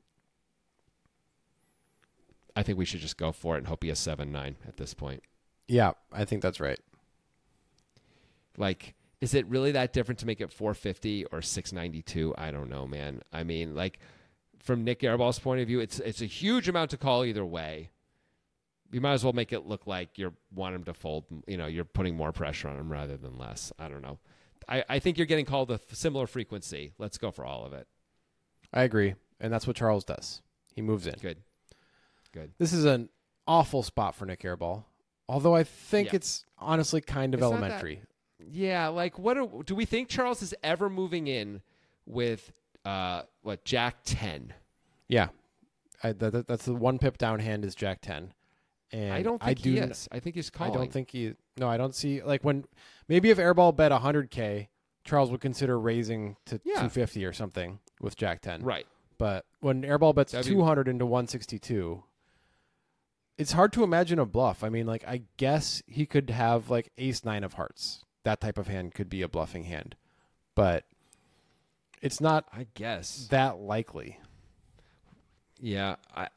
Speaker 1: I think we should just go for it and hope he has seven nine at this point.
Speaker 2: Yeah, I think that's right.
Speaker 1: Like, is it really that different to make it four fifty or six ninety-two? I don't know, man. I mean, like, from Nick Airball's point of view, it's it's a huge amount to call either way. You might as well make it look like you're want him to fold. You know, you're putting more pressure on him rather than less. I don't know. I, I think you're getting called a f- similar frequency. Let's go for all of it.
Speaker 2: I agree. And that's what Charles does. He moves in.
Speaker 1: Good. Good.
Speaker 2: This is an awful spot for Nick Airball. Although I think
Speaker 1: Yeah.
Speaker 2: it's honestly kind of
Speaker 1: It's not that-
Speaker 2: elementary.
Speaker 1: Yeah, like what are, do we think Charles is ever moving in with uh what Jack ten?
Speaker 2: Yeah. I, that, that- that's the one pip down hand is Jack ten. And
Speaker 1: I don't think
Speaker 2: do
Speaker 1: he
Speaker 2: n-
Speaker 1: is. I think he's
Speaker 2: I
Speaker 1: calling.
Speaker 2: don't think he. No, I don't see. Like when maybe if Airball bet one hundred k, Charles would consider raising to
Speaker 1: Yeah.
Speaker 2: two fifty or something with Jack ten.
Speaker 1: Right.
Speaker 2: But when Airball bets
Speaker 1: That'd be-
Speaker 2: two hundred into one sixty-two, it's hard to imagine a bluff. I mean, like I guess he could have like ace nine of hearts. That type of hand could be a bluffing hand, but it's not
Speaker 1: I guess.
Speaker 2: that likely.
Speaker 1: Yeah. I,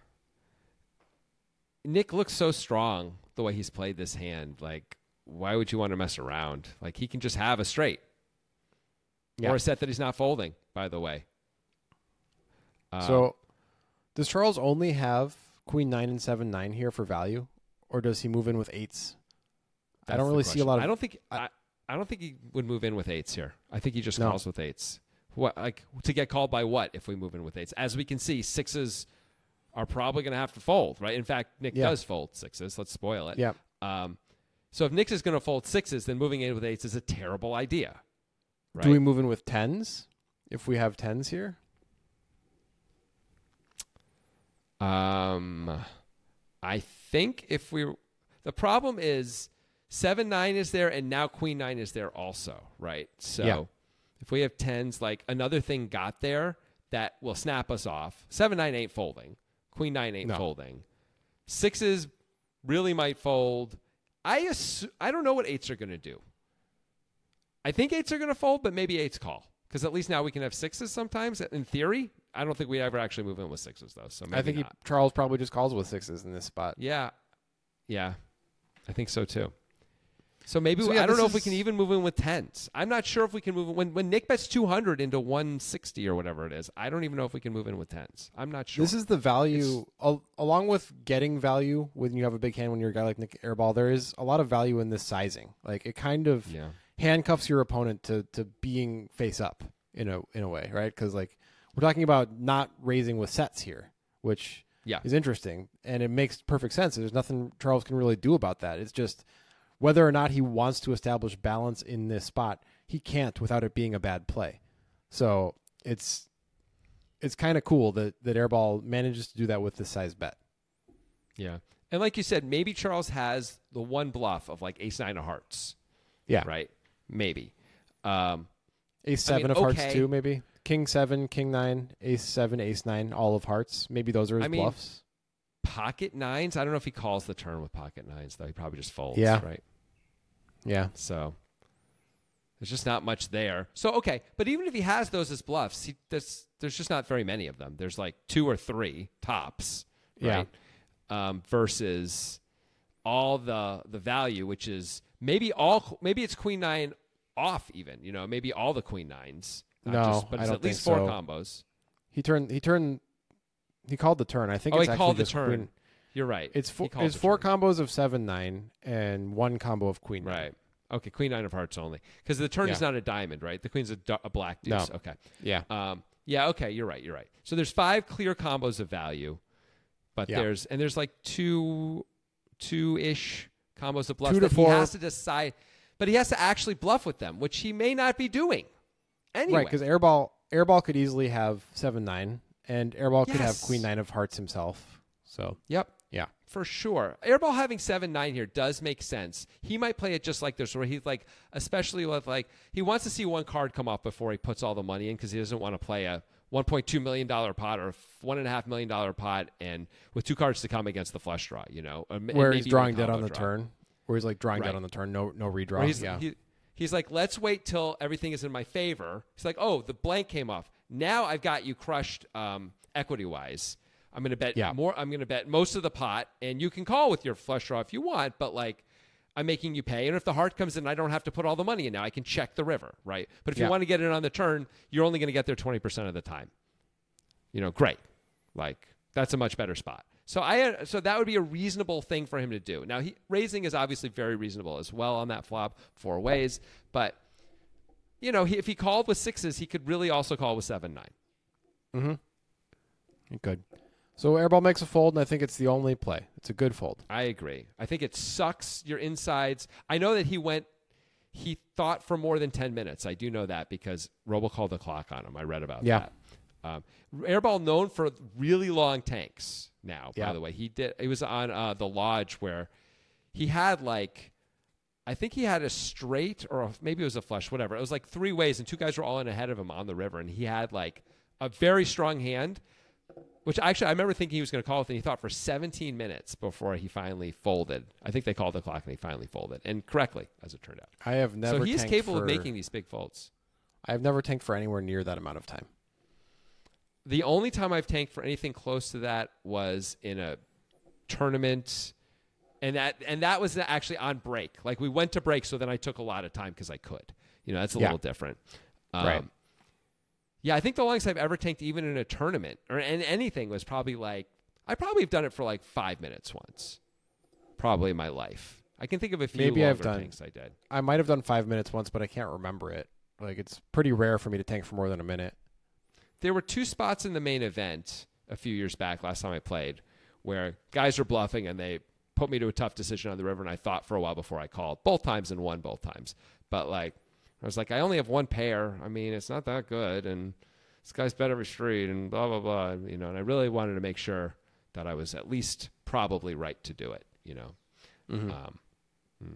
Speaker 1: Nick looks so strong the way he's played this hand. Like, why would you want to mess around? Like, he can just have a straight.
Speaker 2: Yeah.
Speaker 1: Or a set that he's not folding, by the way. Um,
Speaker 2: So, does Charles only have Queen nine and seven nine here for value, or does he move in with eights? I
Speaker 1: that's
Speaker 2: don't
Speaker 1: the
Speaker 2: really see a
Speaker 1: question.
Speaker 2: lot of.
Speaker 1: I don't think
Speaker 2: I-
Speaker 1: I, I don't think he would move in with eights here. I think he just
Speaker 2: No.
Speaker 1: calls with eights. What like to get called by what if we move in with eights? As we can see, sixes are probably going to have to fold, right? In fact, Nick
Speaker 2: Yeah.
Speaker 1: does fold sixes. Let's spoil it.
Speaker 2: Yeah.
Speaker 1: Um, so if Nick is going to fold sixes, then moving in with eights is a terrible idea. Right?
Speaker 2: Do we move in with tens if we have tens here?
Speaker 1: Um, I think if we, the problem is seven nine is there, and now queen nine is there also, right? So
Speaker 2: Yeah.
Speaker 1: if we have tens, like another thing got there that will snap us off. Seven nine ain't folding. Queen nine ain't
Speaker 2: No.
Speaker 1: folding. Sixes really might fold. I assu- I don't know what eights are going to do. I think eights are going to fold, but maybe eights call because at least now we can have sixes sometimes. In theory, I don't think we ever actually move in with sixes though. So maybe
Speaker 2: I think he,
Speaker 1: not.
Speaker 2: Charles probably just calls with sixes in this spot.
Speaker 1: Yeah, yeah, I think so too. So maybe
Speaker 2: So,
Speaker 1: we-
Speaker 2: yeah,
Speaker 1: I don't
Speaker 2: this
Speaker 1: know if we
Speaker 2: is-
Speaker 1: can even move in with tens. I'm not sure if we can move when when Nick bets two hundred into one sixty or whatever it is. I don't even know if we can move in with tens. I'm not sure.
Speaker 2: This is the value, al- along with getting value when you have a big hand when you're a guy like Nick Airball. There is a lot of value in this sizing. Like it kind of
Speaker 1: yeah,
Speaker 2: handcuffs your opponent to to being face up in a in a way, right? Because like we're talking about not raising with sets here, which
Speaker 1: yeah,
Speaker 2: is interesting, and it makes perfect sense. There's nothing Charles can really do about that. It's just whether or not he wants to establish balance in this spot, he can't without it being a bad play. So it's it's kind of cool that that Airball manages to do that with this size bet.
Speaker 1: yeah. And like you said, maybe Charles has the one bluff of like ace nine of hearts.
Speaker 2: Yeah.
Speaker 1: Right? Maybe. Um,
Speaker 2: Ace
Speaker 1: I mean,
Speaker 2: seven of
Speaker 1: okay.
Speaker 2: hearts too, maybe. King seven, king nine, ace seven, ace nine, all of hearts. Maybe those are his
Speaker 1: I mean,
Speaker 2: bluffs.
Speaker 1: Pocket nines. I don't know if he calls the turn with pocket nines, though. He probably just folds.
Speaker 2: Yeah.
Speaker 1: Right?
Speaker 2: Yeah.
Speaker 1: So there's just not much there. So, okay. But even if he has those as bluffs, he, there's, there's just not very many of them. There's like two or three tops. Right? Yeah. Um, versus all the the value, which is maybe all, maybe it's queen nine off even, you know, maybe all the queen nines.
Speaker 2: No,
Speaker 1: just, but
Speaker 2: I
Speaker 1: it's
Speaker 2: don't
Speaker 1: at least
Speaker 2: think
Speaker 1: four
Speaker 2: so.
Speaker 1: combos.
Speaker 2: He turned, he turned, he called the turn. I think
Speaker 1: Oh,
Speaker 2: it's
Speaker 1: he
Speaker 2: actually
Speaker 1: called the
Speaker 2: just
Speaker 1: turn.
Speaker 2: queen.
Speaker 1: You're right.
Speaker 2: It's four,
Speaker 1: He called
Speaker 2: it's
Speaker 1: the
Speaker 2: four
Speaker 1: turn.
Speaker 2: combos of seven, nine, and one combo of queen nine.
Speaker 1: Right. Okay, queen nine of hearts only. Because the turn
Speaker 2: Yeah.
Speaker 1: is not a diamond, right? The queen's a, du- a black deuce.
Speaker 2: No.
Speaker 1: Okay.
Speaker 2: Yeah.
Speaker 1: Um, yeah, okay, you're right, you're right. So there's five clear combos of value, but
Speaker 2: Yeah.
Speaker 1: there's, and there's like two, two-ish combos of bluffs
Speaker 2: Two to
Speaker 1: that
Speaker 2: four.
Speaker 1: he has to decide, but he has to actually bluff with them, which he may not be doing anyway.
Speaker 2: Right, because airball airball could easily have seven nine, and airball could have
Speaker 1: Yes.
Speaker 2: queen nine of hearts himself. So
Speaker 1: Yep.
Speaker 2: yeah,
Speaker 1: For sure. Airball having seven nine here does make sense. He might play it just like this, where he's like, especially with like, he wants to see one card come off before he puts all the money in because he doesn't want to play a one point two million dollars pot or a one point five million dollars pot and with two cards to come against the flush draw, you know? Or m-
Speaker 2: where
Speaker 1: maybe
Speaker 2: he's drawing
Speaker 1: even
Speaker 2: dead on
Speaker 1: combo
Speaker 2: the
Speaker 1: draw.
Speaker 2: turn, where he's like drawing
Speaker 1: Right.
Speaker 2: dead on the turn, no no redraw.
Speaker 1: Where he's,
Speaker 2: yeah,
Speaker 1: he, he's like, let's wait till everything is in my favor. He's like, oh, the blank came off. Now I've got you crushed um, equity-wise. I'm going to bet
Speaker 2: Yeah.
Speaker 1: more. I'm going to bet most of the pot, and you can call with your flush draw if you want, but like I'm making you pay. And if the heart comes in, I don't have to put all the money in now. I can check the river, right? But if
Speaker 2: Yeah.
Speaker 1: you want to get it on the turn, you're only going to get there twenty percent of the time. You know, great. Like that's a much better spot. So I so that would be a reasonable thing for him to do. Now he raising is obviously very reasonable as well on that flop four ways, but you know, he, if he called with sixes, he could really also call with seven nine.
Speaker 2: mm-hmm. Good. So airball makes a fold, and I think it's the only play. It's a good fold.
Speaker 1: I agree. I think it sucks your insides. I know that he went, he thought for more than ten minutes. I do know that because Robo called the clock on him. I read about
Speaker 2: Yeah.
Speaker 1: that. Um, Airball known for really long tanks now, by
Speaker 2: Yeah.
Speaker 1: the way. He did. He was on uh, the Lodge where he had like, I think he had a straight or a, maybe it was a flush, whatever. It was like three ways and two guys were all in ahead of him on the river. And he had like a very strong hand, which actually I remember thinking he was going to call with, and he thought for seventeen minutes before he finally folded. I think they called the clock and he finally folded, and correctly, as it turned out.
Speaker 2: I have never.
Speaker 1: So he is
Speaker 2: tanked
Speaker 1: capable
Speaker 2: for,
Speaker 1: of making these big folds.
Speaker 2: I have never tanked for anywhere near that amount of time.
Speaker 1: The only time I've tanked for anything close to that was in a tournament, and that and that was actually on break. Like we went to break, so then I took a lot of time because I could. You know, that's a
Speaker 2: Yeah.
Speaker 1: little different. Um,
Speaker 2: Right.
Speaker 1: Yeah, I think the longest I've ever tanked, even in a tournament or in anything, was probably like I probably have done it for like five minutes once, probably in my life. I can think of a few
Speaker 2: Maybe
Speaker 1: longer
Speaker 2: I've done-
Speaker 1: tanks I did.
Speaker 2: I might have done five minutes once, but I can't remember it. Like it's pretty rare for me to tank for more than a minute.
Speaker 1: There were two spots in the main event a few years back, last time I played, where guys were bluffing and they put me to a tough decision on the river, and I thought for a while before I called. Both times and won both times. But like, I was like, I only have one pair. I mean, it's not that good, and this guy's bet every street, and blah blah blah. You know, and I really wanted to make sure that I was at least probably right to do it. You know.
Speaker 2: Mm-hmm.
Speaker 1: Um, hmm.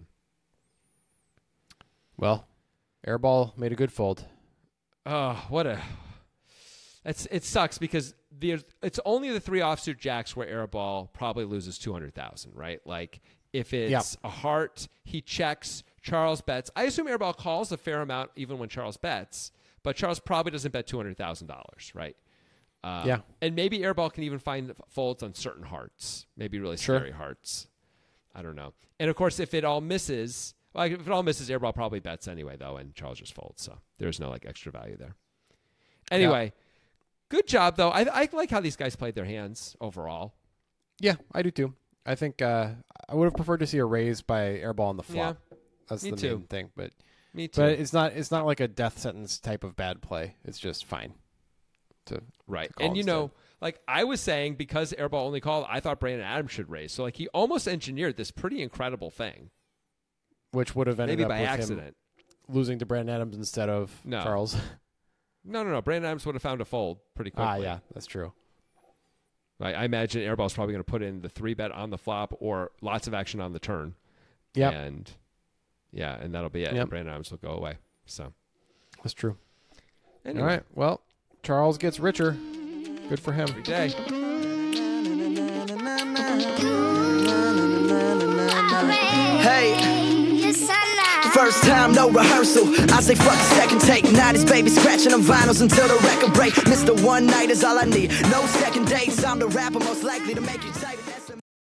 Speaker 2: Well, airball made a good fold.
Speaker 1: Oh, what a! It's it sucks because there's it's only the three offsuit jacks where airball probably loses two hundred thousand, right? Like if it's
Speaker 2: Yep.
Speaker 1: a heart, he checks. Charles bets. I assume airball calls a fair amount even when Charles bets, but Charles probably doesn't bet two hundred thousand dollars, right? Um,
Speaker 2: Yeah.
Speaker 1: and maybe airball can even find folds on certain hearts, maybe really
Speaker 2: Sure.
Speaker 1: scary hearts. I don't know. And of course, if it all misses, like if it all misses, airball probably bets anyway, though, and Charles just folds. So there's no like extra value there. Anyway, good job though. I I like how these guys played their hands overall.
Speaker 2: Yeah, I do too. I think uh, I would have preferred to see a raise by airball on the flop. That's
Speaker 1: me
Speaker 2: the
Speaker 1: too.
Speaker 2: main thing. But
Speaker 1: Me too.
Speaker 2: but it's not it's not like a death sentence type of bad play. It's just fine. To
Speaker 1: Right.
Speaker 2: to call
Speaker 1: And you
Speaker 2: instead.
Speaker 1: know, like I was saying, because airball only called, I thought Brandon Adams should raise. So like he almost engineered this pretty incredible thing.
Speaker 2: which would have ended
Speaker 1: Maybe
Speaker 2: up
Speaker 1: by
Speaker 2: with
Speaker 1: accident.
Speaker 2: him losing to Brandon Adams instead of
Speaker 1: No.
Speaker 2: Charles.
Speaker 1: No, no, no. Brandon Adams would have found a fold pretty quickly.
Speaker 2: ah, yeah, that's true.
Speaker 1: Right? I imagine Airball's probably going to put in the three bet on the flop or lots of action on the turn.
Speaker 2: Yeah.
Speaker 1: And yeah, and that'll be it.
Speaker 2: Yep.
Speaker 1: And Brandon Adams will go away. So
Speaker 2: That's true.
Speaker 1: anyway,
Speaker 2: All right. Well, Charles gets richer. Good for him.
Speaker 1: every day.
Speaker 3: Hey. First time, no rehearsal. I say fuck the second take. nineties baby scratching on vinyls until the record break. Mister One Night is all I need. No second dates. I'm the rapper most likely to make you type.